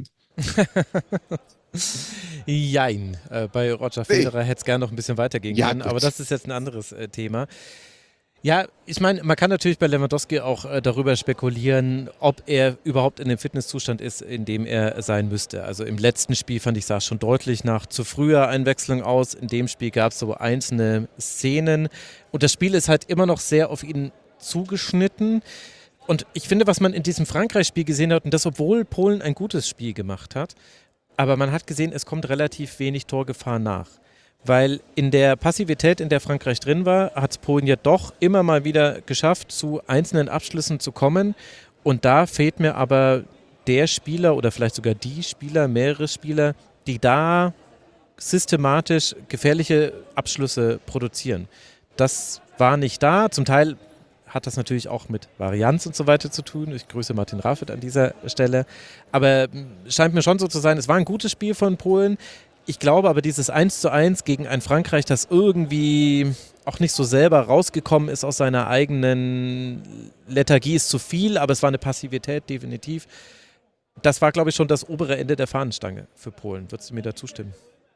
Jein. Bei Roger Federer hätte es gerne noch ein bisschen weitergehen können, aber das ist jetzt ein anderes Thema. Ja, ich meine, man kann natürlich bei Lewandowski auch darüber spekulieren, ob er überhaupt in dem Fitnesszustand ist, in dem er sein müsste. Also im letzten Spiel fand ich, sah es schon deutlich nach zu früher Einwechslung aus. In dem Spiel gab es so einzelne Szenen und das Spiel ist halt immer noch sehr auf ihn zugeschnitten. Und ich finde, was man in diesem Frankreich-Spiel gesehen hat, und das obwohl Polen ein gutes Spiel gemacht hat, aber man hat gesehen, es kommt relativ wenig Torgefahr nach. Weil in der Passivität, in der Frankreich drin war, hat es Polen ja doch immer mal wieder geschafft, zu einzelnen Abschlüssen zu kommen. Und da fehlt mir aber der Spieler oder vielleicht sogar die Spieler, mehrere Spieler, die da systematisch gefährliche Abschlüsse produzieren. Das war nicht da. Zum Teil hat das natürlich auch mit Varianz und so weiter zu tun. Ich grüße Martin Rafet an dieser Stelle. Aber scheint mir schon so zu sein, es war ein gutes Spiel von Polen. Ich glaube aber, dieses 1:1 gegen ein Frankreich, das irgendwie auch nicht so selber rausgekommen ist aus seiner eigenen Lethargie, ist zu viel, aber es war eine Passivität, definitiv. Das war, glaube ich, schon das obere Ende der Fahnenstange für Polen. Würdest du mir da zustimmen?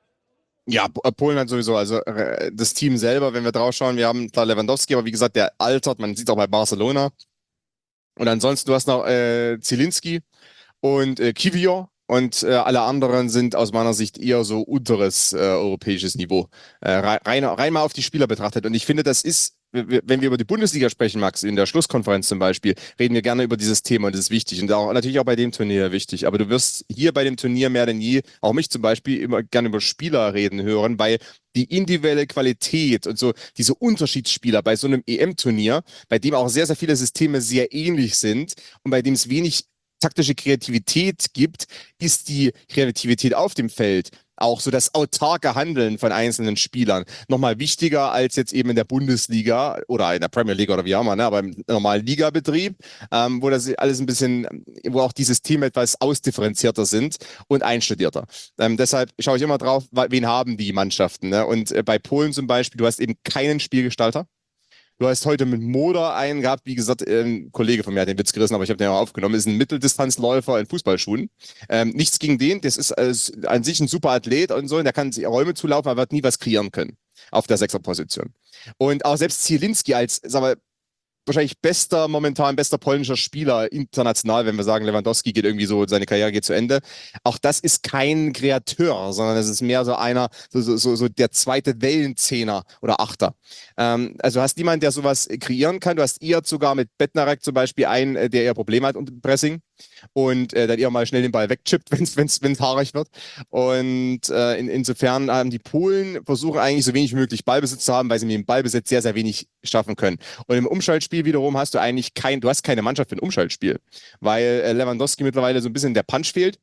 Ja, Polen hat sowieso, also das Team selber, wenn wir drauf schauen, wir haben klar Lewandowski, aber wie gesagt, der altert, man sieht es auch bei Barcelona. Und ansonsten, du hast noch Zielinski und Kiwior. Und alle anderen sind aus meiner Sicht eher so unteres europäisches Niveau. Rein mal auf die Spieler betrachtet. Und ich finde, das ist, wenn wir über die Bundesliga sprechen, Max, in der Schlusskonferenz zum Beispiel, reden wir gerne über dieses Thema und das ist wichtig. Und auch, natürlich auch bei dem Turnier wichtig. Aber du wirst hier bei dem Turnier mehr denn je, auch mich zum Beispiel, immer gerne über Spieler reden hören, weil die individuelle Qualität und so diese Unterschiedsspieler bei so einem EM-Turnier, bei dem auch sehr, sehr viele Systeme sehr ähnlich sind und bei dem es wenig taktische Kreativität gibt, ist die Kreativität auf dem Feld, auch so das autarke Handeln von einzelnen Spielern, nochmal wichtiger als jetzt eben in der Bundesliga oder in der Premier League oder wie auch immer, ne, aber im normalen Ligabetrieb, wo das alles ein bisschen, wo auch die Systeme etwas ausdifferenzierter sind und einstudierter. Deshalb schaue ich immer drauf, wen haben die Mannschaften, ne? Und bei Polen zum Beispiel, du hast eben keinen Spielgestalter. Du hast heute mit Moder einen gehabt, wie gesagt, ein Kollege von mir hat den Witz gerissen, aber ich habe den auch aufgenommen, ist ein Mitteldistanzläufer in Fußballschuhen. Nichts gegen den, das ist an sich ein super Athlet und so, und der kann sich Räume zulaufen, aber wird nie was kreieren können auf der Sechserposition. Und auch selbst Zielinski als, sagen wir, wahrscheinlich momentan bester polnischer Spieler international, wenn wir sagen, Lewandowski geht irgendwie so, seine Karriere geht zu Ende. Auch das ist kein Kreateur, sondern es ist mehr so einer, so der zweite Wellenzehner oder Achter. Also du hast niemanden, der sowas kreieren kann. Du hast eher sogar mit Bednarek zum Beispiel einen, der eher Probleme hat unter dem Pressing und dann eher mal schnell den Ball wegchippt, wenn's haarig wird. Und insofern haben die Polen versuchen eigentlich so wenig wie möglich Ballbesitz zu haben, weil sie mit dem Ballbesitz sehr, sehr wenig schaffen können. Und im Umschaltspiel wiederum hast du eigentlich du hast keine Mannschaft für ein Umschaltspiel, weil Lewandowski mittlerweile so ein bisschen der Punch fehlt.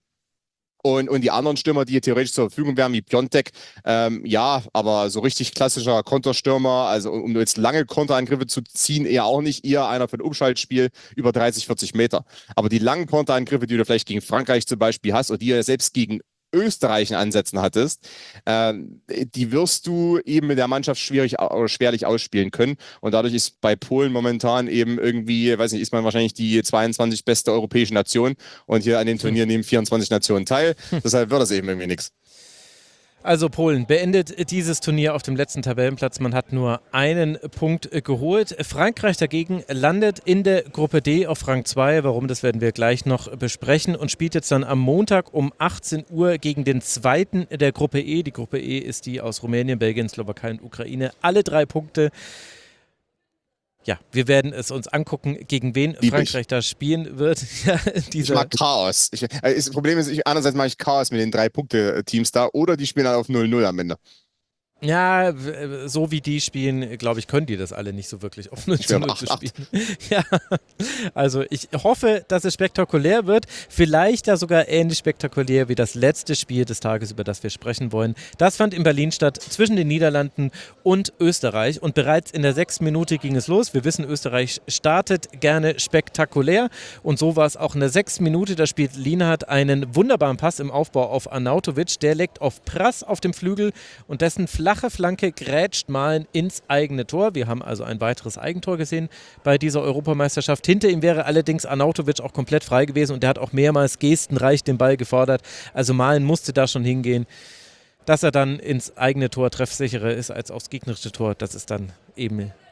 Und die anderen Stürmer, die hier theoretisch zur Verfügung wären, wie Piontek, ja, aber so richtig klassischer Konterstürmer, also um jetzt lange Konterangriffe zu ziehen, eher auch nicht, eher einer für ein Umschaltspiel über 30, 40 Meter. Aber die langen Konterangriffe, die du vielleicht gegen Frankreich zum Beispiel hast oder die du selbst gegen Österreich in Ansätzen hattest, die wirst du eben mit der Mannschaft schwerlich ausspielen können. Und dadurch ist bei Polen momentan eben irgendwie, weiß nicht, ist man wahrscheinlich die 22 beste europäische Nation und hier an dem Turnier nehmen 24 Nationen teil. Deshalb wird das eben irgendwie nichts. Also Polen beendet dieses Turnier auf dem letzten Tabellenplatz. Man hat nur einen Punkt geholt. Frankreich dagegen landet in der Gruppe D auf Rang 2. Warum, das werden wir gleich noch besprechen und spielt jetzt dann am Montag um 18 Uhr gegen den zweiten der Gruppe E. Die Gruppe E ist die aus Rumänien, Belgien, Slowakei und Ukraine. Alle 3 Punkte. Ja, wir werden es uns angucken, gegen wen Frankreich da spielen wird. Ja, ich mag Chaos. Das Problem ist, einerseits mache ich Chaos mit den 3-Punkte-Teams da oder die spielen halt auf 0-0 am Ende. Ja, so wie die spielen, glaube ich, können die das alle nicht so wirklich auf 0-0 zu spielen. Ja, also ich hoffe, dass es spektakulär wird. Vielleicht ja sogar ähnlich spektakulär wie das letzte Spiel des Tages, über das wir sprechen wollen. Das fand in Berlin statt, zwischen den Niederlanden und Österreich. Und bereits in der 6. Minute ging es los. Wir wissen, Österreich startet gerne spektakulär. Und so war es auch in der 6. Minute. Da spielt Lienhardt einen wunderbaren Pass im Aufbau auf Arnautovic. Der legt auf Prass auf dem Flügel und dessen flache Flanke grätscht Malen ins eigene Tor. Wir haben also ein weiteres Eigentor gesehen bei dieser Europameisterschaft. Hinter ihm wäre allerdings Arnautovic auch komplett frei gewesen und der hat auch mehrmals gestenreich den Ball gefordert. Also Malen musste da schon hingehen. Dass er dann ins eigene Tor treffsicherer ist als aufs gegnerische Tor, das ist dann eben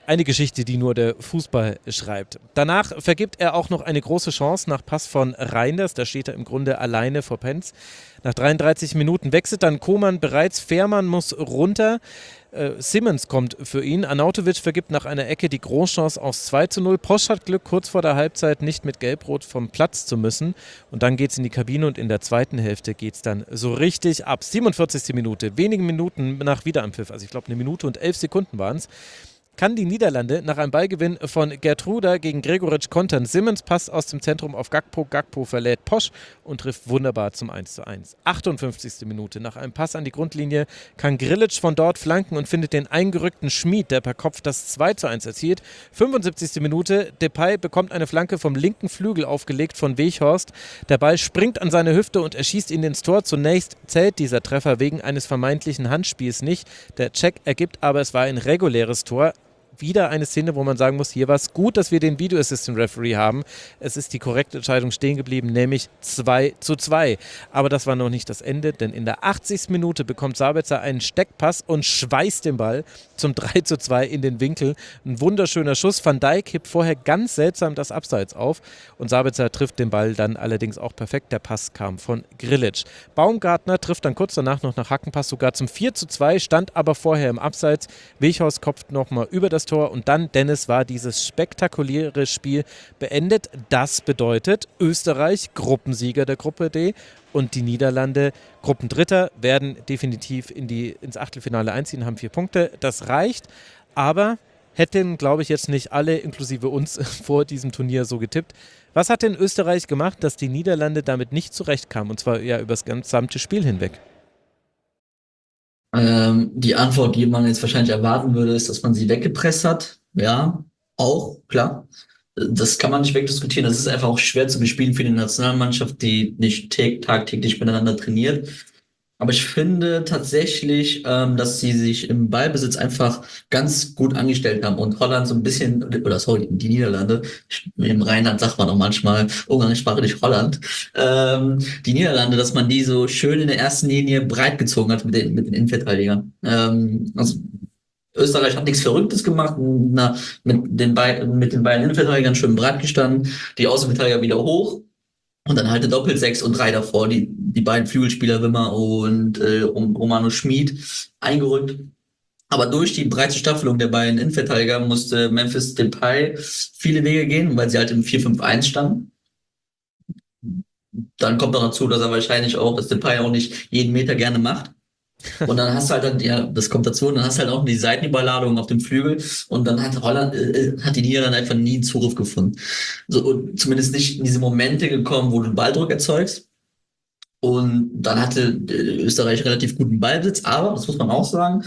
Eine Geschichte, die nur der Fußball schreibt. Danach vergibt er auch noch eine große Chance nach Pass von Reinders. Da steht er im Grunde alleine vor Penz. Nach 33 Minuten wechselt dann Koman bereits. Fährmann muss runter. Simmons kommt für ihn. Arnautovic vergibt nach einer Ecke die Großchance aufs 2:0. Posch hat Glück, kurz vor der Halbzeit nicht mit Gelb-Rot vom Platz zu müssen. Und dann geht es in die Kabine und in der zweiten Hälfte geht es dann so richtig ab. 47. Minute, wenige Minuten nach Wiederanpfiff, also ich glaube 1 Minute und 11 Sekunden waren es, kann die Niederlande nach einem Ballgewinn von Gertruda gegen Gregoritsch kontern. Simmons passt aus dem Zentrum auf Gakpo. Gakpo verlädt Posch und trifft wunderbar zum 1:1. 58. Minute. Nach einem Pass an die Grundlinie kann Grillitsch von dort flanken und findet den eingerückten Schmid, der per Kopf das 2:1 erzielt. 75. Minute. Depay bekommt eine Flanke vom linken Flügel aufgelegt von Weghorst. Der Ball springt an seine Hüfte und er schießt ihn ins Tor. Zunächst zählt dieser Treffer wegen eines vermeintlichen Handspiels nicht. Der Check ergibt aber, es war ein reguläres Tor. Wieder eine Szene, wo man sagen muss, hier war es gut, dass wir den Video Assistant Referee haben. Es ist die korrekte Entscheidung stehen geblieben, nämlich 2:2. Aber das war noch nicht das Ende, denn in der 80. Minute bekommt Sabitzer einen Steckpass und schweißt den Ball zum 3:2 in den Winkel. Ein wunderschöner Schuss. Van Dijk hebt vorher ganz seltsam das Abseits auf und Sabitzer trifft den Ball dann allerdings auch perfekt. Der Pass kam von Grillitsch. Baumgartner trifft dann kurz danach noch nach Hackenpass sogar zum 4:2, stand aber vorher im Abseits. Weghorst kopft nochmal über das Tor und dann, Dennis, war dieses spektakuläre Spiel beendet. Das bedeutet, Österreich Gruppensieger der Gruppe D und die Niederlande Gruppendritter, werden definitiv ins Achtelfinale einziehen, haben 4 Punkte. Das reicht, aber hätten, glaube ich, jetzt nicht alle, inklusive uns, vor diesem Turnier so getippt. Was hat denn Österreich gemacht, dass die Niederlande damit nicht zurechtkamen, und zwar ja über das gesamte Spiel hinweg? Die Antwort, die man jetzt wahrscheinlich erwarten würde, ist, dass man sie weggepresst hat. Ja, auch, klar. Das kann man nicht wegdiskutieren. Das ist einfach auch schwer zu bespielen für die Nationalmannschaft, die nicht tagtäglich miteinander trainiert. Aber ich finde tatsächlich, dass sie sich im Ballbesitz einfach ganz gut angestellt haben und Holland so ein bisschen, oder sorry, die Niederlande, im Rheinland sagt man auch manchmal umgangssprachlich Holland, die Niederlande, dass man die so schön in der ersten Linie breit gezogen hat mit den Innenverteidigern. Also Österreich hat nichts Verrücktes gemacht, mit den beiden Innenverteidigern schön breit gestanden, die Außenverteidiger wieder hoch. Und dann halt eine Doppel-6 und 3 davor, die beiden Flügelspieler Wimmer und Romano Schmid eingerückt. Aber durch die breite Staffelung der beiden Innenverteidiger musste Memphis Depay viele Wege gehen, weil sie halt im 4-5-1 standen. Dann kommt noch dazu, dass er wahrscheinlich auch, dass Depay auch nicht jeden Meter gerne macht. Und dann hast du halt dann, ja, das kommt dazu, und dann hast du halt auch die Seitenüberladung auf dem Flügel und dann hat die Niederlande einfach nie einen Zugriff gefunden. So, und zumindest nicht in diese Momente gekommen, wo du einen Balldruck erzeugst. Und dann hatte Österreich relativ guten Ballbesitz, aber, das muss man auch sagen,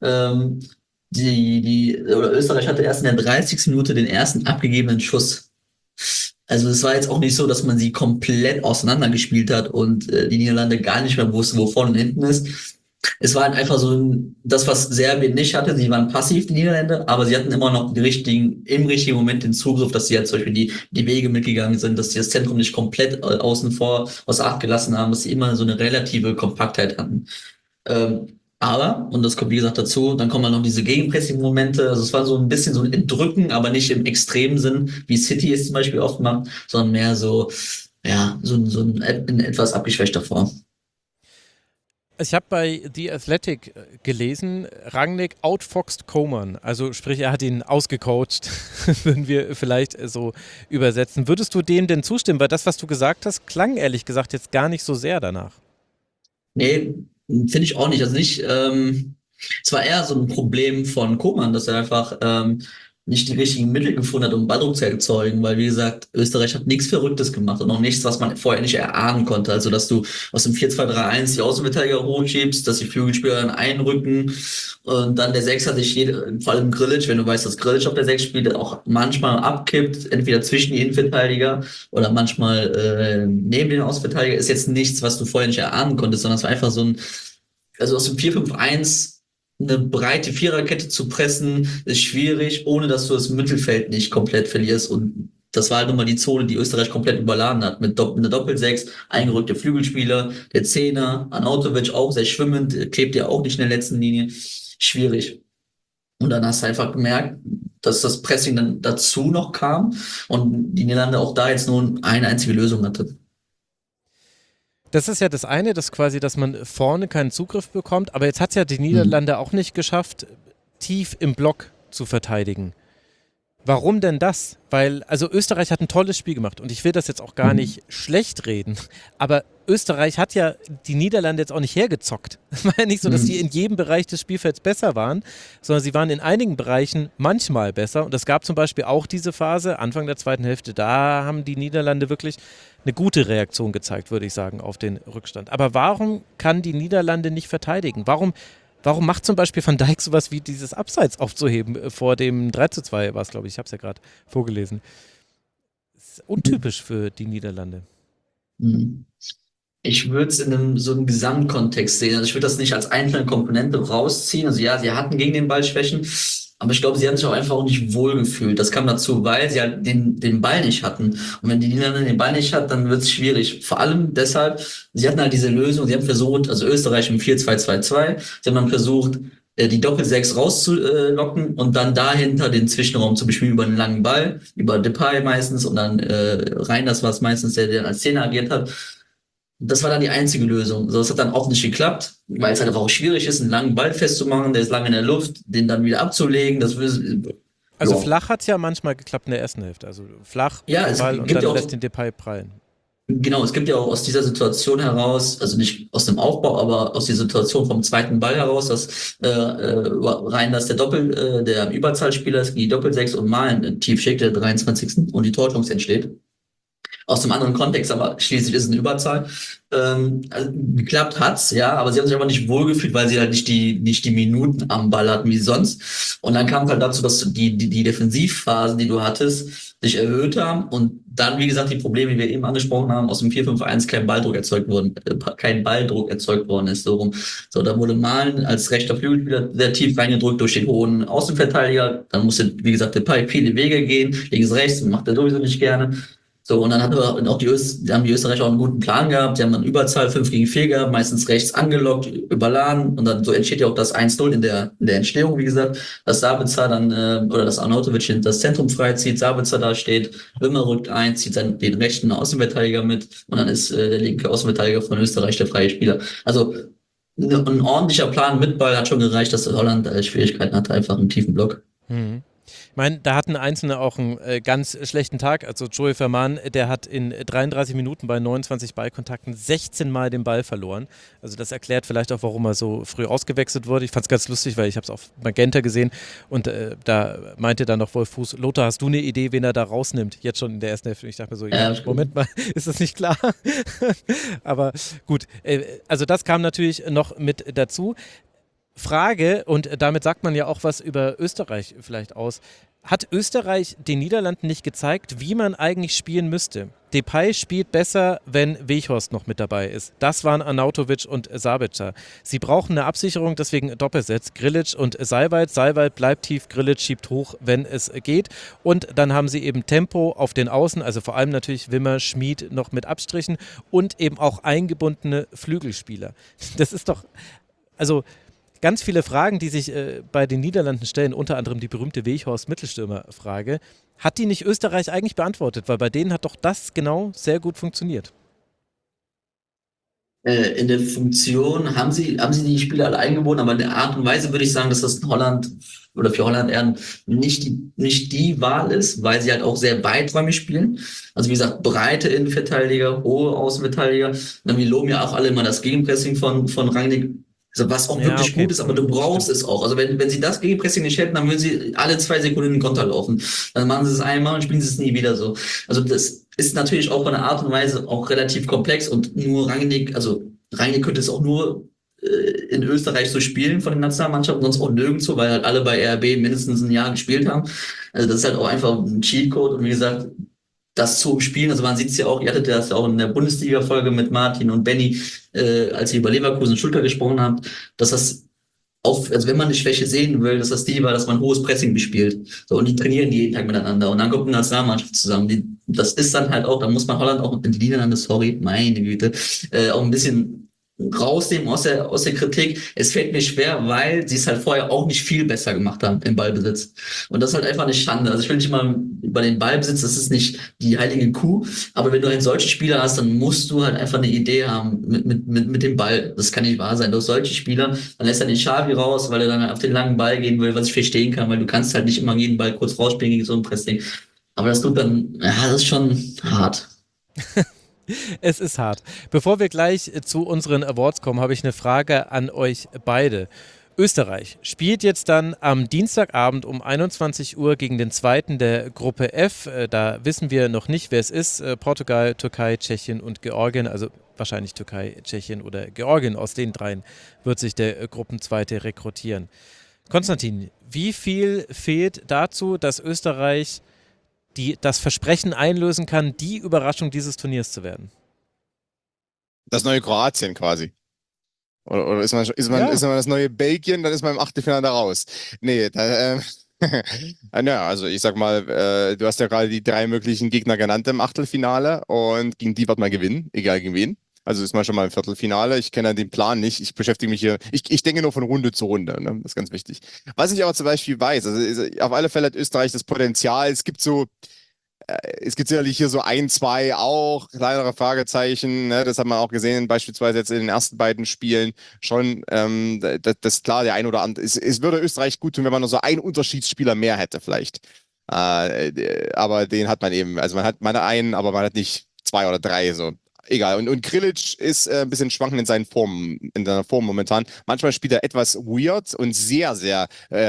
Österreich hatte erst in der 30. Minute den ersten abgegebenen Schuss. Also es war jetzt auch nicht so, dass man sie komplett auseinandergespielt hat und die Niederlande gar nicht mehr wusste, wo vorne und hinten ist. Es war halt einfach so das, was Serbien nicht hatte. Sie waren passiv, die Niederländer, aber sie hatten immer noch im richtigen Moment den Zugriff, dass sie halt zum Beispiel die Wege mitgegangen sind, dass sie das Zentrum nicht komplett außen vor außer Acht gelassen haben, dass sie immer so eine relative Kompaktheit hatten. Aber, und das kommt wie gesagt dazu, dann kommen halt noch diese Gegenpressing-Momente. Also es war so ein bisschen so ein Entrücken, aber nicht im extremen Sinn, wie City es zum Beispiel oft macht, sondern mehr so, ja, so ein in etwas abgeschwächter Form. Ich habe bei The Athletic gelesen, Rangnick outfoxed Koman. Also sprich, er hat ihn ausgecoacht, würden wir vielleicht so übersetzen. Würdest du dem denn zustimmen? Weil das, was du gesagt hast, klang ehrlich gesagt jetzt gar nicht so sehr danach. Nee, finde ich auch nicht. Also nicht, es war eher so ein Problem von Koman, dass er einfach nicht die richtigen Mittel gefunden hat, um Balldruck zu erzeugen, weil wie gesagt, Österreich hat nichts Verrücktes gemacht und auch nichts, was man vorher nicht erahnen konnte. Also, dass du aus dem 4-2-3-1 die Außenverteidiger hochschiebst, dass die Flügelspieler dann einrücken und dann der Sechser sich vor allem Grillitsch, wenn du weißt, dass Grillitsch auf der 6 spielt, auch manchmal abkippt, entweder zwischen die Innenverteidiger oder manchmal neben den Außenverteidiger, ist jetzt nichts, was du vorher nicht erahnen konntest, sondern es war einfach so also aus dem 4-5-1 eine breite Viererkette zu pressen, ist schwierig, ohne dass du das Mittelfeld nicht komplett verlierst. Und das war halt nochmal die Zone, die Österreich komplett überladen hat. Mit einer Doppel-6, eingerückte Flügelspieler, der Zehner, Arnautovic auch sehr schwimmend, klebt ja auch nicht in der letzten Linie. Schwierig. Und dann hast du einfach gemerkt, dass das Pressing dann dazu noch kam und die Niederlande auch da jetzt nur eine einzige Lösung hatte. Das ist ja das eine, dass man vorne keinen Zugriff bekommt, aber jetzt hat es ja die Niederlande auch nicht geschafft, tief im Block zu verteidigen. Warum denn das? Weil, also Österreich hat ein tolles Spiel gemacht und ich will das jetzt auch gar nicht schlecht reden, aber Österreich hat ja die Niederlande jetzt auch nicht hergezockt. Es war ja nicht so, dass die in jedem Bereich des Spielfelds besser waren, sondern sie waren in einigen Bereichen manchmal besser und es gab zum Beispiel auch diese Phase, Anfang der zweiten Hälfte, da haben die Niederlande wirklich eine gute Reaktion gezeigt, würde ich sagen, auf den Rückstand. Aber warum kann die Niederlande nicht verteidigen? Warum macht zum Beispiel Van Dijk sowas wie dieses Abseits aufzuheben vor dem 3:2 war es, glaube ich habe es ja gerade vorgelesen. Das ist untypisch für die Niederlande. Ich würde es in so einem Gesamtkontext sehen. Also ich würde das nicht als einzelne Komponente rausziehen. Also ja, sie hatten gegen den Ball Schwächen, aber ich glaube, sie haben sich auch einfach auch nicht wohlgefühlt. Das kam dazu, weil sie halt den Ball nicht hatten. Und wenn die Niederlande den Ball nicht hat, dann wird es schwierig. Vor allem deshalb, sie hatten halt diese Lösung, sie haben versucht, also Österreich im 4-2-2-2, sie haben dann versucht, die Doppel-6 rauszulocken und dann dahinter den Zwischenraum zu bespielen über einen langen Ball, über Depay meistens und dann Reinders war es meistens, der als Zehner agiert hat. Das war dann die einzige Lösung. So, das hat dann auch nicht geklappt, weil es halt einfach auch schwierig ist, einen langen Ball festzumachen, der ist lange in der Luft, den dann wieder abzulegen. Also flach hat es ja manchmal geklappt in der ersten Hälfte. Also flach, ja, Ball und dann lässt den Depay prallen. Genau, es gibt ja auch aus dieser Situation heraus, also nicht aus dem Aufbau, aber aus der Situation vom zweiten Ball heraus, dass Reinders der Überzahlspieler ist, die Doppel-6 und Malen tief schickt, der 23. und die Torchance entsteht. Aus einem anderen Kontext, aber schließlich ist es eine Überzahl. Also geklappt hat's, ja, aber sie haben sich aber nicht wohlgefühlt, weil sie halt nicht die Minuten am Ball hatten wie sonst. Und dann kam es halt dazu, dass die Defensivphasen, die du hattest, sich erhöht haben und dann, wie gesagt, die Probleme, die wir eben angesprochen haben, aus dem 4-5-1 kein Balldruck erzeugt worden ist, so rum. So, da wurde Malen als rechter Flügelspieler sehr tief reingedrückt durch den hohen Außenverteidiger. Dann musste, wie gesagt, Depay viele Wege gehen, links, rechts, macht er sowieso nicht gerne. So, und dann haben die Österreicher auch einen guten Plan gehabt. Die haben dann Überzahl 5 gegen 4 gehabt, meistens rechts angelockt, überladen. Und dann so entsteht ja auch das 1-0 in der Entstehung, wie gesagt, dass Sabitzer dann, oder dass Arnautovic das Zentrum freizieht, Sabitzer da steht, Wimmer rückt ein, zieht dann den rechten Außenverteidiger mit und dann ist der linke Außenverteidiger von Österreich der freie Spieler. Also ein ordentlicher Plan mit Ball hat schon gereicht, dass Holland Schwierigkeiten hatte, einfach im tiefen Block. Ich meine, da hatten Einzelne auch einen ganz schlechten Tag. Also Joey Vermaan, der hat in 33 Minuten bei 29 Ballkontakten 16 Mal den Ball verloren. Also das erklärt vielleicht auch, warum er so früh ausgewechselt wurde. Ich fand es ganz lustig, weil ich habe es auf Magenta gesehen und da meinte dann noch Wolf Fuß, Lothar, hast du eine Idee, wen er da rausnimmt? Jetzt schon in der ersten Hälfte. Ich dachte mir so, ja, Moment mal, ist das nicht klar? Aber gut, also das kam natürlich noch mit dazu. Frage, und damit sagt man ja auch was über Österreich vielleicht aus. Hat Österreich den Niederlanden nicht gezeigt, wie man eigentlich spielen müsste? Depay spielt besser, wenn Weghorst noch mit dabei ist. Das waren Arnautovic und Sabitzer. Sie brauchen eine Absicherung, deswegen Doppelsatz. Grilic und Seiwald. Seiwald bleibt tief, Grilic schiebt hoch, wenn es geht. Und dann haben sie eben Tempo auf den Außen, also vor allem natürlich Wimmer, Schmid noch mit Abstrichen und eben auch eingebundene Flügelspieler. Das ist doch, also ganz viele Fragen, die sich bei den Niederlanden stellen, unter anderem die berühmte Weghorst-Mittelstürmer-Frage. Hat die nicht Österreich eigentlich beantwortet? Weil bei denen hat doch das genau sehr gut funktioniert. In der Funktion haben sie die Spieler alle eingebunden, aber in der Art und Weise würde ich sagen, dass das in Holland oder für Holland eher nicht die Wahl ist, weil sie halt auch sehr weiträumig spielen. Also wie gesagt, breite Innenverteidiger, hohe Außenverteidiger. Dann wie loben ja auch alle immer das Gegenpressing von Rangnick. Also was auch wirklich gut ist, aber du brauchst es auch. Also wenn sie das Gegenpressing nicht hätten, dann würden sie alle 2 Sekunden in den Konter laufen. Dann machen sie es einmal und spielen sie es nie wieder so. Also das ist natürlich auch von der Art und Weise auch relativ komplex und nur Rangnick könnte es auch nur in Österreich so spielen von den Nationalmannschaften, sonst auch nirgendwo, weil halt alle bei RB mindestens ein Jahr gespielt haben. Also das ist halt auch einfach ein Cheatcode und wie gesagt, das zu umspielen, also man sieht es ja auch, ihr hattet das ja auch in der Bundesliga-Folge mit Martin und Benny, als ihr über Leverkusen und Stuttgart gesprochen habt, dass das also wenn man eine Schwäche sehen will, dass das die war, dass man hohes Pressing bespielt. So, und die trainieren die jeden Tag miteinander und dann kommt eine Nationalmannschaft zusammen. Das ist dann halt auch, da muss man Holland auch, die Niederlande, sorry, meine Güte, auch ein bisschen rausnehmen aus der Kritik. Es fällt mir schwer, weil sie es halt vorher auch nicht viel besser gemacht haben im Ballbesitz. Und das ist halt einfach eine Schande. Also ich will nicht mal über den Ballbesitz, das ist nicht die heilige Kuh, aber wenn du einen solchen Spieler hast, dann musst du halt einfach eine Idee haben mit dem Ball. Das kann nicht wahr sein. Du hast solche Spieler, dann lässt er den Xavi raus, weil er dann auf den langen Ball gehen will, was ich verstehen kann, weil du kannst halt nicht immer jeden Ball kurz rausspielen gegen so ein Pressing. Aber das tut dann, ja, das ist schon hart. Es ist hart. Bevor wir gleich zu unseren Awards kommen, habe ich eine Frage an euch beide. Österreich spielt jetzt dann am Dienstagabend um 21 Uhr gegen den zweiten der Gruppe F. Da wissen wir noch nicht, wer es ist. Portugal, Türkei, Tschechien und Georgien. Also wahrscheinlich Türkei, Tschechien oder Georgien. Aus den dreien wird sich der Gruppenzweite rekrutieren. Konstantin, wie viel fehlt dazu, dass Österreich das Versprechen einlösen kann, die Überraschung dieses Turniers zu werden? Das neue Kroatien quasi. Oder ist man das neue Belgien, dann ist man im Achtelfinale da raus. Nee, also ich sag mal, du hast ja gerade die 3 möglichen Gegner genannt im Achtelfinale und gegen die wird man gewinnen, egal gegen wen. Also ist man schon mal im Viertelfinale. Ich kenne den Plan nicht. Ich beschäftige mich hier, ich denke nur von Runde zu Runde. Ne? Das ist ganz wichtig. Was ich aber zum Beispiel weiß, also auf alle Fälle hat Österreich das Potenzial. Es gibt sicherlich hier so 1, 2 auch kleinere Fragezeichen. Ne? Das hat man auch gesehen, beispielsweise jetzt in den ersten beiden Spielen schon. Das ist klar, der ein oder andere. Es würde Österreich gut tun, wenn man nur so einen Unterschiedsspieler mehr hätte, vielleicht. Aber den hat man eben. Also man hat einen, aber man hat nicht 2 oder 3 so. Egal. Und Grilic ist ein bisschen schwankend in seiner Form momentan. Manchmal spielt er etwas weird und sehr, sehr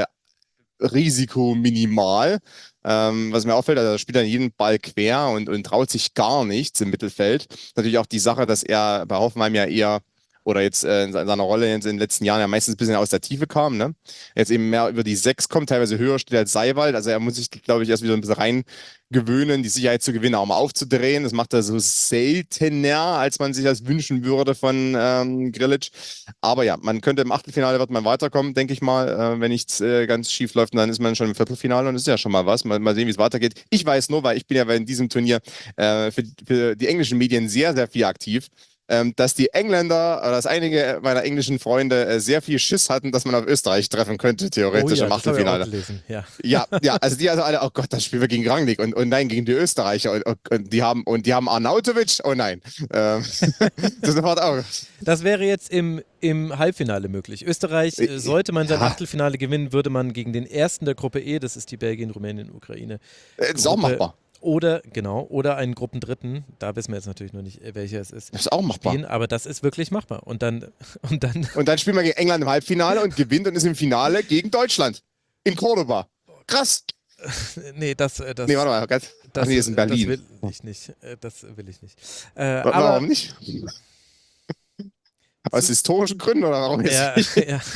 risikominimal. Was mir auffällt, also er spielt dann jeden Ball quer und traut sich gar nichts im Mittelfeld. Natürlich auch die Sache, dass er bei Hoffenheim ja eher oder jetzt in seiner Rolle in den letzten Jahren ja meistens ein bisschen aus der Tiefe kam, ne? Jetzt eben mehr über die 6 kommt, teilweise höher steht als Seiwald. Also er muss sich, glaube ich, erst wieder ein bisschen reingewöhnen, die Sicherheit zu gewinnen, auch mal aufzudrehen. Das macht er so seltener, als man sich das wünschen würde von Grilic. Aber ja, man könnte im Achtelfinale wird man weiterkommen, denke ich mal. Wenn nichts ganz schief läuft, dann ist man schon im Viertelfinale und das ist ja schon mal was. Mal sehen, wie es weitergeht. Ich weiß nur, weil ich bin ja in diesem Turnier für die englischen Medien sehr, sehr viel aktiv. Dass die Engländer, dass einige meiner englischen Freunde sehr viel Schiss hatten, dass man auf Österreich treffen könnte, theoretisch im Achtelfinale. Ja, also die alle, oh Gott, das spielen wir gegen Rangnick und nein, gegen die Österreicher und die haben Arnautovic, oh nein. Das sofort auch. Das wäre jetzt im Halbfinale möglich. Österreich, sollte man sein Achtelfinale gewinnen, würde man gegen den ersten der Gruppe E, das ist die Belgien, Rumänien, Ukraine. Das ist auch machbar. Oder einen Gruppendritten, da wissen wir jetzt natürlich noch nicht, welcher es ist. Das ist auch machbar. Aber das ist wirklich machbar. Und dann spielt man gegen England im Halbfinale und gewinnt und ist im Finale gegen Deutschland. In Cordoba. Krass. Nee, warte mal. Das ist in Berlin. Das will ich nicht. Warum nicht? Aus historischen Gründen oder warum jetzt? Ja.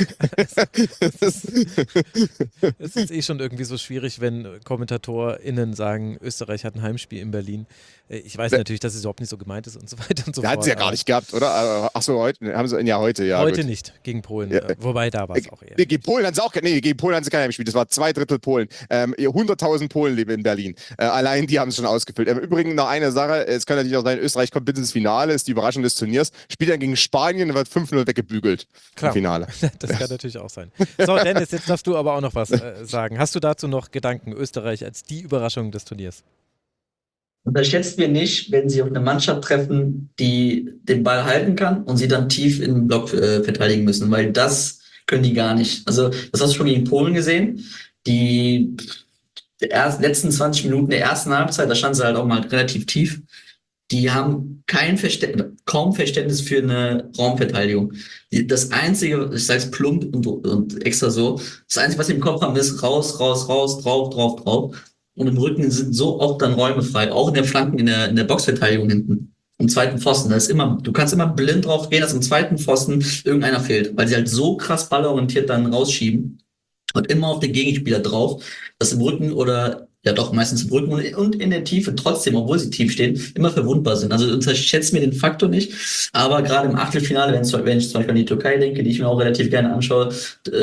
Es ist eh schon irgendwie so schwierig, wenn KommentatorInnen sagen, Österreich hat ein Heimspiel in Berlin. Ich weiß natürlich, dass es überhaupt nicht so gemeint ist und so weiter und so fort. Hat sie ja gar nicht gehabt, oder? Achso, heute haben sie heute, ja. Heute gut. Nicht, gegen Polen. Ja. Wobei, da war es auch eher. Gegen Polen haben sie kein Heimspiel. Das war 2/3 Polen. 100.000 Polen leben in Berlin. Allein die haben es schon ausgefüllt. Im Übrigen noch eine Sache, es kann natürlich auch sein, Österreich kommt bis ins Finale, ist die Überraschung des Turniers, spielt dann gegen Spanien und wird 5-0 weggebügelt. Klar. Im Finale. Das kann natürlich auch sein. So, Dennis, jetzt darfst du aber auch noch was sagen. Hast du dazu noch Gedanken, Österreich als die Überraschung des Turniers? Unterschätzt wir nicht, wenn sie auf eine Mannschaft treffen, die den Ball halten kann und sie dann tief in den Block verteidigen müssen, weil das können die gar nicht. Also das hast du schon gegen Polen gesehen. Die letzten 20 Minuten der ersten Halbzeit, da standen sie halt auch mal relativ tief. Die haben kaum Verständnis für eine Raumverteidigung. Das Einzige, ich sage es plump und extra so, das Einzige, was sie im Kopf haben, ist raus, drauf. Und im Rücken sind so oft dann Räume frei, auch in der Flanken, in der Boxverteidigung hinten. Im zweiten Pfosten, du kannst immer blind drauf gehen, dass im zweiten Pfosten irgendeiner fehlt, weil sie halt so krass ballorientiert dann rausschieben und immer auf den Gegenspieler drauf, dass im Rücken oder ja doch meistens im Rücken und in der Tiefe trotzdem, obwohl sie tief stehen, immer verwundbar sind. Also unterschätzt mir den Faktor nicht, aber gerade im Achtelfinale, wenn ich zum Beispiel an die Türkei denke, die ich mir auch relativ gerne anschaue,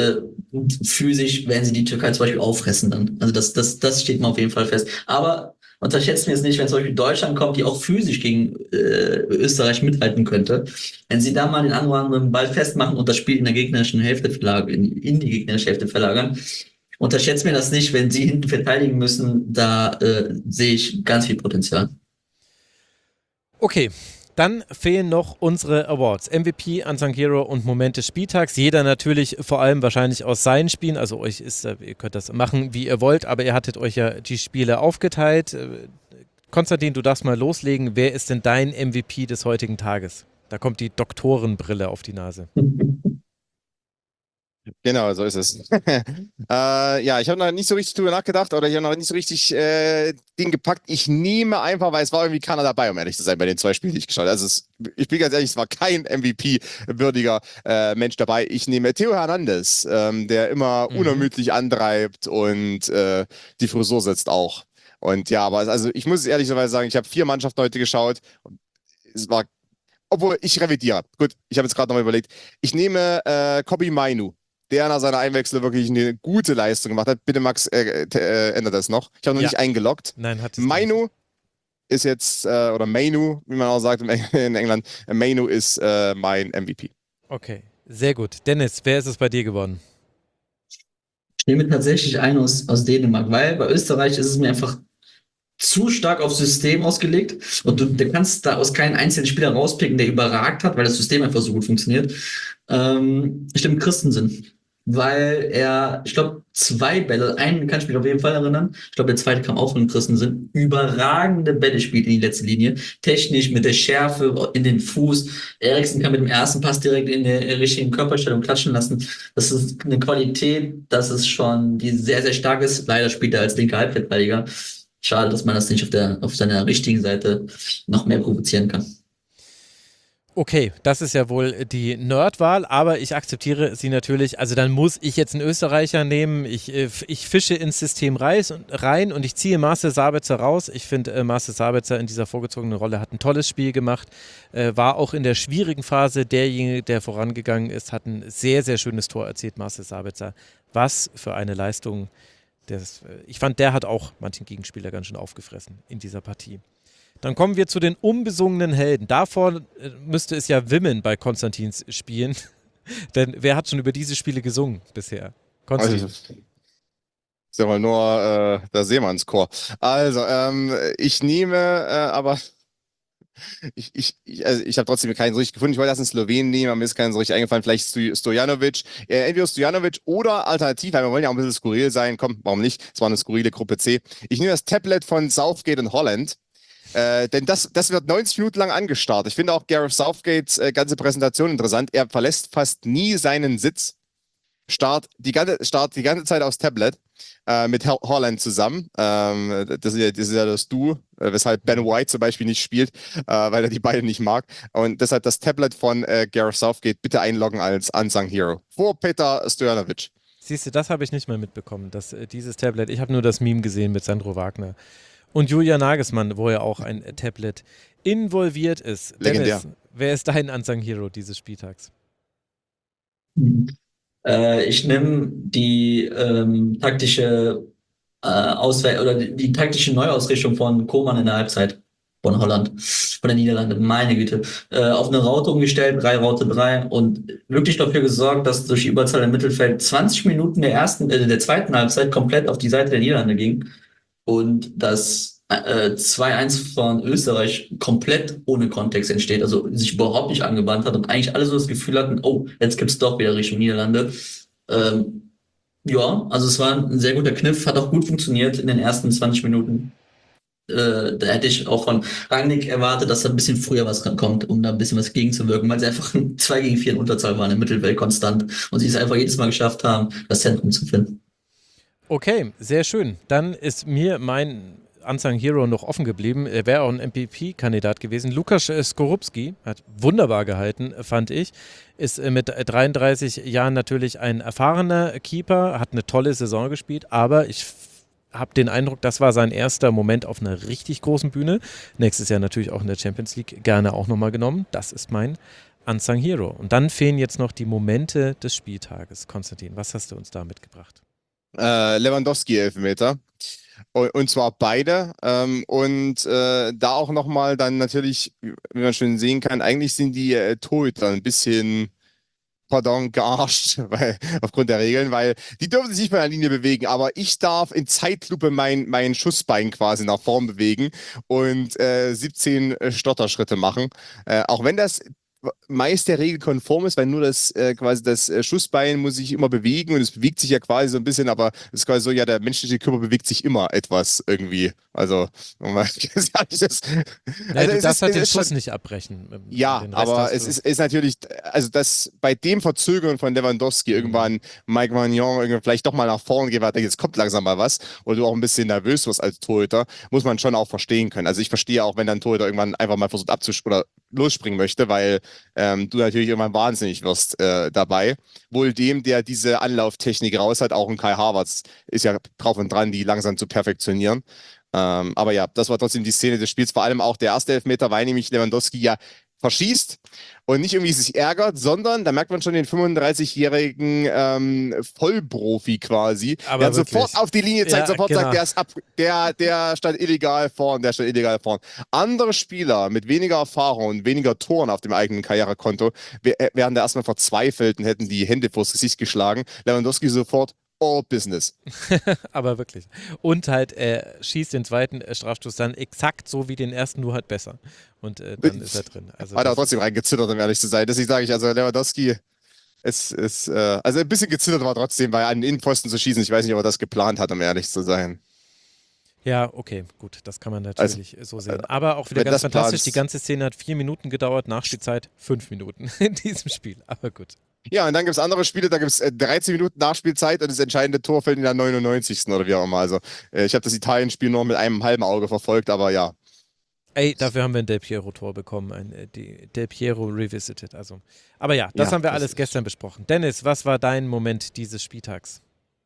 physisch werden sie die Türkei zum Beispiel auffressen dann. Also das steht mir auf jeden Fall fest. Aber unterschätzt mir es nicht, wenn zum Beispiel Deutschland kommt, die auch physisch gegen Österreich mithalten könnte. Wenn sie da mal den anderen Ball festmachen und das Spiel in der gegnerischen Hälfte in die gegnerische Hälfte verlagern, unterschätzt mir das nicht, wenn sie hinten verteidigen müssen, da sehe ich ganz viel Potenzial. Okay, dann fehlen noch unsere Awards. MVP, Unsung Hero und Moment des Spieltags. Jeder natürlich vor allem wahrscheinlich aus seinen Spielen. Also euch ist, ihr könnt das machen, wie ihr wollt, aber ihr hattet euch ja die Spiele aufgeteilt. Konstantin, du darfst mal loslegen. Wer ist denn dein MVP des heutigen Tages? Da kommt die Doktorenbrille auf die Nase. Genau, so ist es. Ja, ich habe noch nicht so richtig drüber nachgedacht oder ich habe noch nicht so richtig Ding gepackt. Ich nehme einfach, weil es war irgendwie keiner dabei, um ehrlich zu sein, bei den 2 Spielen, die ich geschaut habe. Also ich bin ganz ehrlich, es war kein MVP-würdiger Mensch dabei. Ich nehme Theo Hernandez, der immer unermüdlich antreibt und die Frisur sitzt auch. Und ja, aber also ich muss ehrlicherweise sagen, ich habe 4 Mannschaften heute geschaut. Es war, obwohl ich revidiere. Gut, ich habe jetzt gerade nochmal überlegt. Ich nehme Kobbie Mainoo, der nach seiner Einwechslung wirklich eine gute Leistung gemacht hat. Bitte, Max, ändert das noch. Ich habe noch nicht eingeloggt. Nein, hat es Mainoo ist jetzt, oder Mainoo, wie man auch sagt in England, Mainoo ist mein MVP. Okay, sehr gut. Dennis, wer ist es bei dir geworden? Ich nehme tatsächlich einen aus Dänemark, weil bei Österreich ist es mir einfach zu stark aufs System ausgelegt und du kannst da aus keinen einzelnen Spieler rauspicken, der überragt hat, weil das System einfach so gut funktioniert. Ich nehme Christensen, weil er, ich glaube, 2 Bälle, einen kann ich mich auf jeden Fall erinnern, ich glaube, der zweite kam auch von Christensen, überragende Bälle spielt in die letzte Linie, technisch mit der Schärfe in den Fuß. Eriksen kann mit dem ersten Pass direkt in der richtigen Körperstellung klatschen lassen. Das ist eine Qualität, das ist schon, die sehr, sehr stark ist. Leider spielt er als linker Halbfeldverteidiger. Schade, dass man das nicht auf seiner richtigen Seite noch mehr provozieren kann. Okay, das ist ja wohl die Nerdwahl, aber ich akzeptiere sie natürlich. Also dann muss ich jetzt einen Österreicher nehmen. Ich fische ins System rein und ich ziehe Marcel Sabitzer raus. Ich finde, Marcel Sabitzer in dieser vorgezogenen Rolle hat ein tolles Spiel gemacht, war auch in der schwierigen Phase derjenige, der vorangegangen ist, hat ein sehr, sehr schönes Tor erzielt, Marcel Sabitzer. Was für eine Leistung. Ich fand, der hat auch manchen Gegenspieler ganz schön aufgefressen in dieser Partie. Dann kommen wir zu den unbesungenen Helden. Davor müsste es ja wimmeln bei Konstantins Spielen. Denn wer hat schon über diese Spiele gesungen bisher? Konstantin. Also, ist ja mal nur der Seemannschor. Also, ich nehme aber ich habe trotzdem keinen so richtig gefunden. Ich wollte erst einen Slowenen nehmen, aber mir ist keinen so richtig eingefallen. Vielleicht Stojanovic. Entweder Stojanovic oder alternativ, weil wir wollen ja auch ein bisschen skurril sein. Komm, warum nicht? Es war eine skurrile Gruppe C. Ich nehme das Tablet von Southgate in Holland. Denn das wird 90 Minuten lang angestarrt. Ich finde auch Gareth Southgates ganze Präsentation interessant. Er verlässt fast nie seinen Sitz. Start die ganze Zeit aufs Tablet mit Holland zusammen. Das ist ja das Duo, weshalb Ben White zum Beispiel nicht spielt, weil er die beiden nicht mag. Und deshalb das Tablet von Gareth Southgate bitte einloggen als Unsung Hero. Vor Petar Stojanovic. Siehst du, das habe ich nicht mal mitbekommen, dass dieses Tablet, ich habe nur das Meme gesehen mit Sandro Wagner. Und Julian Nagelsmann, wo ja auch ein Tablet involviert ist. Legendär. Dennis, wer ist dein Unsung Hero dieses Spieltags? Ich nehme die taktische Auswahl oder die taktische Neuausrichtung von Koeman in der Halbzeit von Holland, von der Niederlande, meine Güte. Auf eine Raute umgestellt, 3 Raute 3 und wirklich dafür gesorgt, dass durch die Überzahl im Mittelfeld 20 Minuten der zweiten Halbzeit komplett auf die Seite der Niederlande ging. Und das 2-1 von Österreich komplett ohne Kontext entsteht, also sich überhaupt nicht angebahnt hat und eigentlich alle so das Gefühl hatten, oh, jetzt gibt's doch wieder Richtung Niederlande. Ja, also es war ein sehr guter Kniff, hat auch gut funktioniert in den ersten 20 Minuten. Da hätte ich auch von Rangnick erwartet, dass da ein bisschen früher was kommt, um da ein bisschen was gegenzuwirken, weil sie einfach 2 gegen 4 in Unterzahl waren im Mittelfeld konstant und sie es einfach jedes Mal geschafft haben, das Zentrum zu finden. Okay, sehr schön. Dann ist mir mein Unsung Hero noch offen geblieben. Er wäre auch ein MVP-Kandidat gewesen. Lukas Skorupski hat wunderbar gehalten, fand ich. Ist mit 33 Jahren natürlich ein erfahrener Keeper, hat eine tolle Saison gespielt, aber ich habe den Eindruck, das war sein erster Moment auf einer richtig großen Bühne. Nächstes Jahr natürlich auch in der Champions League gerne auch nochmal genommen. Das ist mein Unsung Hero. Und dann fehlen jetzt noch die Momente des Spieltages. Konstantin, was hast du uns da mitgebracht? Lewandowski Elfmeter. Und zwar beide. Da auch nochmal dann natürlich, wie man schon sehen kann, eigentlich sind die Torhüter ein bisschen, pardon, gearscht, weil, aufgrund der Regeln, weil die dürfen sich nicht mehr an der Linie bewegen, aber ich darf in Zeitlupe mein Schussbein quasi nach vorn bewegen und 17 Stotterschritte machen. Auch wenn das meist der Regel konform ist, weil nur quasi das Schussbein muss sich immer bewegen und es bewegt sich ja quasi so ein bisschen, aber es ist quasi so, ja, der menschliche Körper bewegt sich immer etwas irgendwie. Also, Du also darfst halt den schon, Schuss nicht abbrechen. ja, Den Rest aber hast es du. ist natürlich, also das bei dem Verzögern von Lewandowski irgendwann Mike Maignan irgendwann vielleicht doch mal nach vorne geht, weil er denkt, jetzt kommt langsam mal was, oder du auch ein bisschen nervös wirst als Torhüter, muss man schon auch verstehen können. Also ich verstehe auch, wenn dann Torhüter irgendwann einfach mal versucht oder losspringen möchte, weil du natürlich irgendwann wahnsinnig wirst dabei. Wohl dem, der diese Anlauftechnik raus hat, auch ein Kai Havertz, ist ja drauf und dran, die langsam zu perfektionieren. Aber ja, das war trotzdem die Szene des Spiels. Vor allem auch der erste Elfmeter, weil nämlich Lewandowski ja verschießt und nicht irgendwie sich ärgert, sondern da merkt man schon den 35-jährigen Vollprofi quasi, Aber der wirklich. sofort auf die Linie zeigt, Ja, sofort genau. sagt, der ist ab, der stand illegal vorn, der stand illegal vorn. Andere Spieler mit weniger Erfahrung und weniger Toren auf dem eigenen Karrierekonto wären da erstmal verzweifelt und hätten die Hände vors Gesicht geschlagen. Lewandowski sofort all business. Aber wirklich. Und halt, er schießt den zweiten Strafstoß dann exakt so wie den ersten, nur halt besser. Und dann ist er drin. Also Hat er das trotzdem reingezittert, um ehrlich zu sein. Deswegen sage ich, also Lewandowski also ein bisschen gezittert war trotzdem, weil an den Innenpfosten zu schießen, ich weiß nicht, ob er das geplant hat, um ehrlich zu sein. ja, okay, gut, das kann man Also, natürlich so sehen. Aber auch wieder wenn ganz das fantastisch. planst- Die ganze Szene hat 4 Minuten gedauert, Nachspielzeit 5 Minuten in diesem Spiel. Aber gut. Ja, und dann gibt es andere Spiele, da gibt es 13 Minuten Nachspielzeit und das entscheidende Tor fällt in der 99. oder wie auch immer. Also ich habe das Italien-Spiel nur mit einem halben Auge verfolgt, aber ja. Ey, dafür haben wir ein Del Piero-Tor bekommen, ein Del Piero Revisited. Also. Aber ja, das Ja, haben wir das alles ist- gestern besprochen. Dennis, was war dein Moment dieses Spieltags?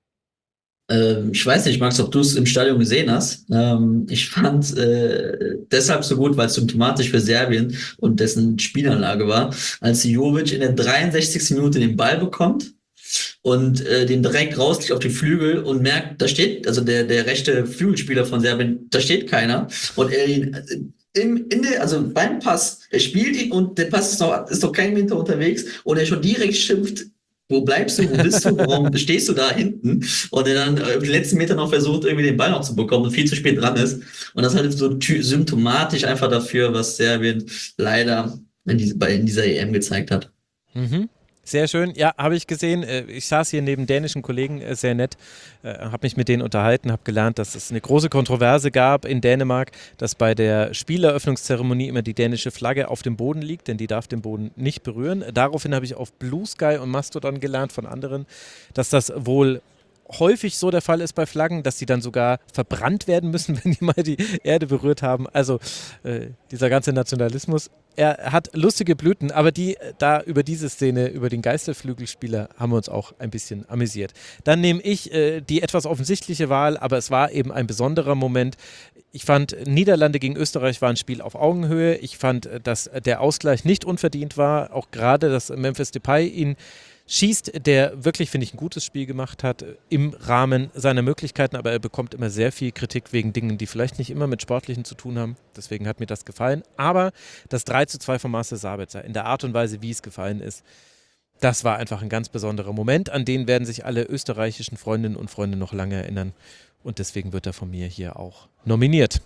Ich weiß nicht, Max, ob du es im Stadion gesehen hast. Ich fand deshalb so gut, weil es symptomatisch für Serbien und dessen Spielanlage war, als Jovic in der 63. Minute den Ball bekommt und den direkt rauslegt auf die Flügel und merkt, da steht, also der rechte Flügelspieler von Serbien, da steht keiner. Und er ihn also beim Pass, er spielt ihn und der Pass ist noch kein Meter unterwegs und er schon direkt schimpft, wo bleibst du, wo bist du, warum stehst du da hinten? Und er dann die letzten Meter noch versucht, irgendwie den Ball noch zu bekommen und viel zu spät dran ist. Und das ist halt so symptomatisch einfach dafür, was Serbien leider in dieser EM gezeigt hat. Mhm. Sehr schön. Ja, habe ich gesehen. Ich saß hier neben dänischen Kollegen, sehr nett, habe mich mit denen unterhalten, habe gelernt, dass es eine große Kontroverse gab in Dänemark, dass bei der Spieleröffnungszeremonie immer die dänische Flagge auf dem Boden liegt, denn die darf den Boden nicht berühren. Daraufhin habe ich auf Blue Sky und Mastodon gelernt von anderen, dass das wohl häufig so der Fall ist bei Flaggen, dass die dann sogar verbrannt werden müssen, wenn die mal die Erde berührt haben. Also dieser ganze Nationalismus. Er hat lustige Blüten, aber über diese Szene, über den Geisterflügelspieler, haben wir uns auch ein bisschen amüsiert. Dann nehme ich die etwas offensichtliche Wahl, aber es war eben ein besonderer Moment. Ich fand, Niederlande gegen Österreich war ein Spiel auf Augenhöhe. Ich fand, dass der Ausgleich nicht unverdient war. Auch gerade, dass Memphis Depay ihn schießt, der wirklich, finde ich, ein gutes Spiel gemacht hat im Rahmen seiner Möglichkeiten, aber er bekommt immer sehr viel Kritik wegen Dingen, die vielleicht nicht immer mit Sportlichen zu tun haben. Deswegen hat mir das gefallen. Aber das 3:2 von Marcel Sabitzer, in der Art und Weise, wie es gefallen ist, das war einfach ein ganz besonderer Moment, an den werden sich alle österreichischen Freundinnen und Freunde noch lange erinnern. Und deswegen wird er von mir hier auch nominiert.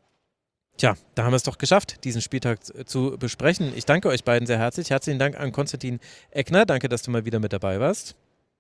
Tja, da haben wir es doch geschafft, diesen Spieltag zu besprechen. Ich danke euch beiden sehr herzlich. Herzlichen Dank an Konstantin Eckner. Danke, dass du mal wieder mit dabei warst.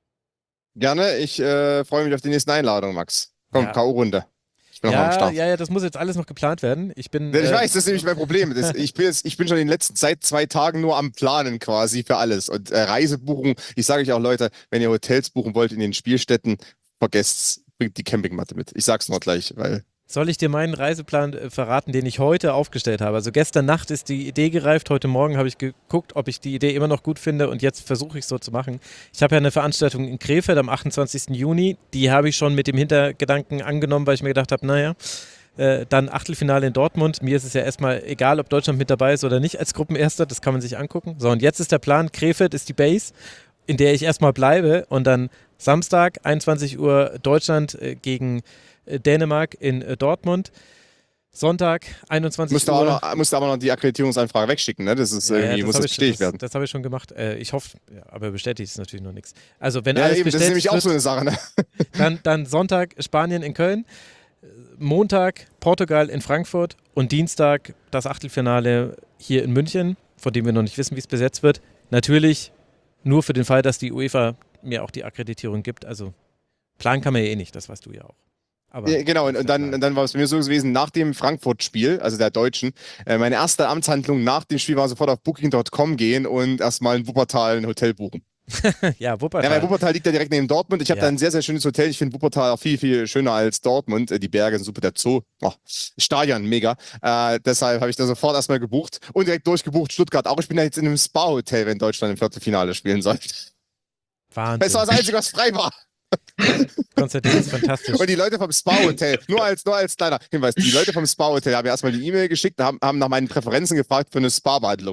Gerne, ich freue mich auf die nächste Einladung, Max. Komm, Ja. K.O.-Runde. Ich bin noch am Start. Ja, das muss jetzt alles noch geplant werden. Ich Ich weiß, das ist nämlich mein Problem. Ich bin schon seit 2 Tagen nur am Planen quasi für alles. Und Reisebuchung, ich sage euch auch, Leute, wenn ihr Hotels buchen wollt in den Spielstätten, vergesst's, bringt die Campingmatte mit. Ich sag's noch gleich, weil... Soll ich dir meinen Reiseplan verraten, den ich heute aufgestellt habe? Also gestern Nacht ist die Idee gereift, heute Morgen habe ich geguckt, ob ich die Idee immer noch gut finde und jetzt versuche ich es so zu machen. Ich habe ja eine Veranstaltung in Krefeld am 28. Juni, die habe ich schon mit dem Hintergedanken angenommen, weil ich mir gedacht habe, naja, dann Achtelfinale in Dortmund. Mir ist es ja erstmal egal, ob Deutschland mit dabei ist oder nicht als Gruppenerster, das kann man sich angucken. So, und jetzt ist der Plan, Krefeld ist die Base, in der ich erstmal bleibe und dann Samstag, 21 Uhr Deutschland gegen Dänemark in Dortmund. Sonntag, 21 Musst Uhr. aber noch die Akkreditierungsanfrage wegschicken, ne? Das ist irgendwie, muss das bestätigt werden. Das habe ich schon gemacht. Ich hoffe, ja, aber bestätigt ist natürlich noch nichts. Also wenn Ja, alles eben, das ist bestätigt nämlich auch wird, so eine Sache, ne? dann Sonntag Spanien in Köln, Montag Portugal in Frankfurt und Dienstag das Achtelfinale hier in München, von dem wir noch nicht wissen, wie es besetzt wird. Natürlich nur für den Fall, dass die UEFA mir auch die Akkreditierung gibt. Also planen kann man ja eh nicht, das weißt du ja auch. Aber Ja, genau, und dann war es bei mir so gewesen, nach dem Frankfurt-Spiel, also der Deutschen, meine erste Amtshandlung nach dem Spiel war sofort auf Booking.com gehen und erstmal in Wuppertal ein Hotel buchen. Ja, Wuppertal. Ja, weil Wuppertal liegt ja direkt neben Dortmund. Ich habe da ein sehr, sehr schönes Hotel. Ich finde Wuppertal auch viel, viel schöner als Dortmund. Die Berge sind super, der Zoo, Stadion, mega. Deshalb habe ich da sofort erstmal gebucht und direkt durchgebucht. Stuttgart auch. Ich bin ja jetzt in einem Spa-Hotel, wenn Deutschland im Viertelfinale spielen soll. Wahnsinn. Das war das Einzige, was frei war. Konstantin ist fantastisch. Und die Leute vom Spa-Hotel, nur als kleiner Hinweis, die Leute vom Spa-Hotel haben mir erstmal die E-Mail geschickt, haben nach meinen Präferenzen gefragt für eine Spa-Behandlung.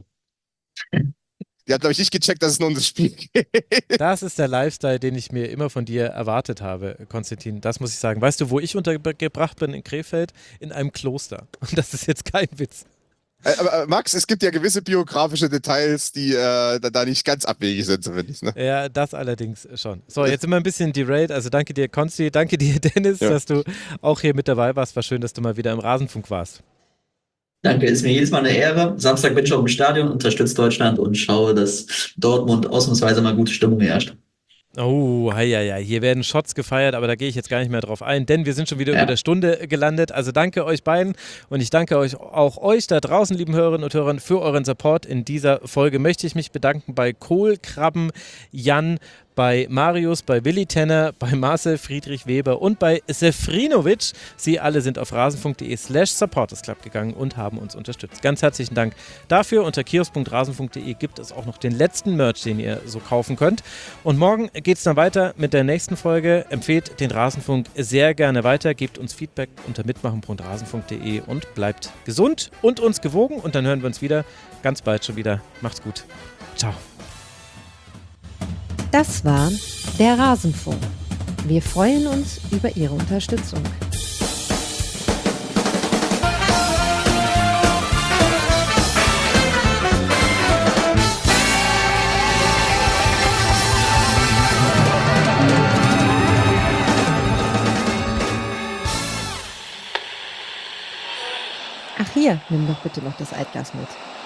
Die hat, glaube ich, nicht gecheckt, dass es nur um das Spiel geht. Das ist der Lifestyle, den ich mir immer von dir erwartet habe, Konstantin. Das muss ich sagen. Weißt du, wo ich untergebracht bin in Krefeld? In einem Kloster. Und das ist jetzt kein Witz. Aber Max, es gibt ja gewisse biografische Details, die da nicht ganz abwegig sind, zumindest. Ne? Ja, das allerdings schon. So, jetzt sind wir ein bisschen derailed. Also danke dir, Konsti. Danke dir, Dennis, dass du auch hier mit dabei warst. War schön, dass du mal wieder im Rasenfunk warst. Danke, ist mir jedes Mal eine Ehre. Samstag bin ich auch im Stadion, unterstütze Deutschland und schaue, dass Dortmund ausnahmsweise mal gute Stimmung herrscht. Oh, ja. Hier werden Shots gefeiert, aber da gehe ich jetzt gar nicht mehr drauf ein, denn wir sind schon wieder über der Stunde gelandet. Also danke euch beiden und ich danke euch da draußen, lieben Hörerinnen und Hörern, für euren Support. In dieser Folge möchte ich mich bedanken bei Kohlkrabben, Jan, bei Marius, bei Willi Tenner, bei Marcel Friedrich Weber und bei Sefrinovic. Sie alle sind auf rasen.de/supportersclub gegangen und haben uns unterstützt. Ganz herzlichen Dank dafür. Unter kiosk.rasen.de gibt es auch noch den letzten Merch, den ihr so kaufen könnt. Und morgen geht es dann weiter mit der nächsten Folge. Empfehlt den Rasenfunk sehr gerne weiter. Gebt uns Feedback unter mitmachen.rasenfunk.de und bleibt gesund und uns gewogen. Und dann hören wir uns wieder ganz bald schon wieder. Macht's gut. Ciao. Das war der Rasenfunk. Wir freuen uns über Ihre Unterstützung. Ach hier, nimm doch bitte noch das Altglas mit.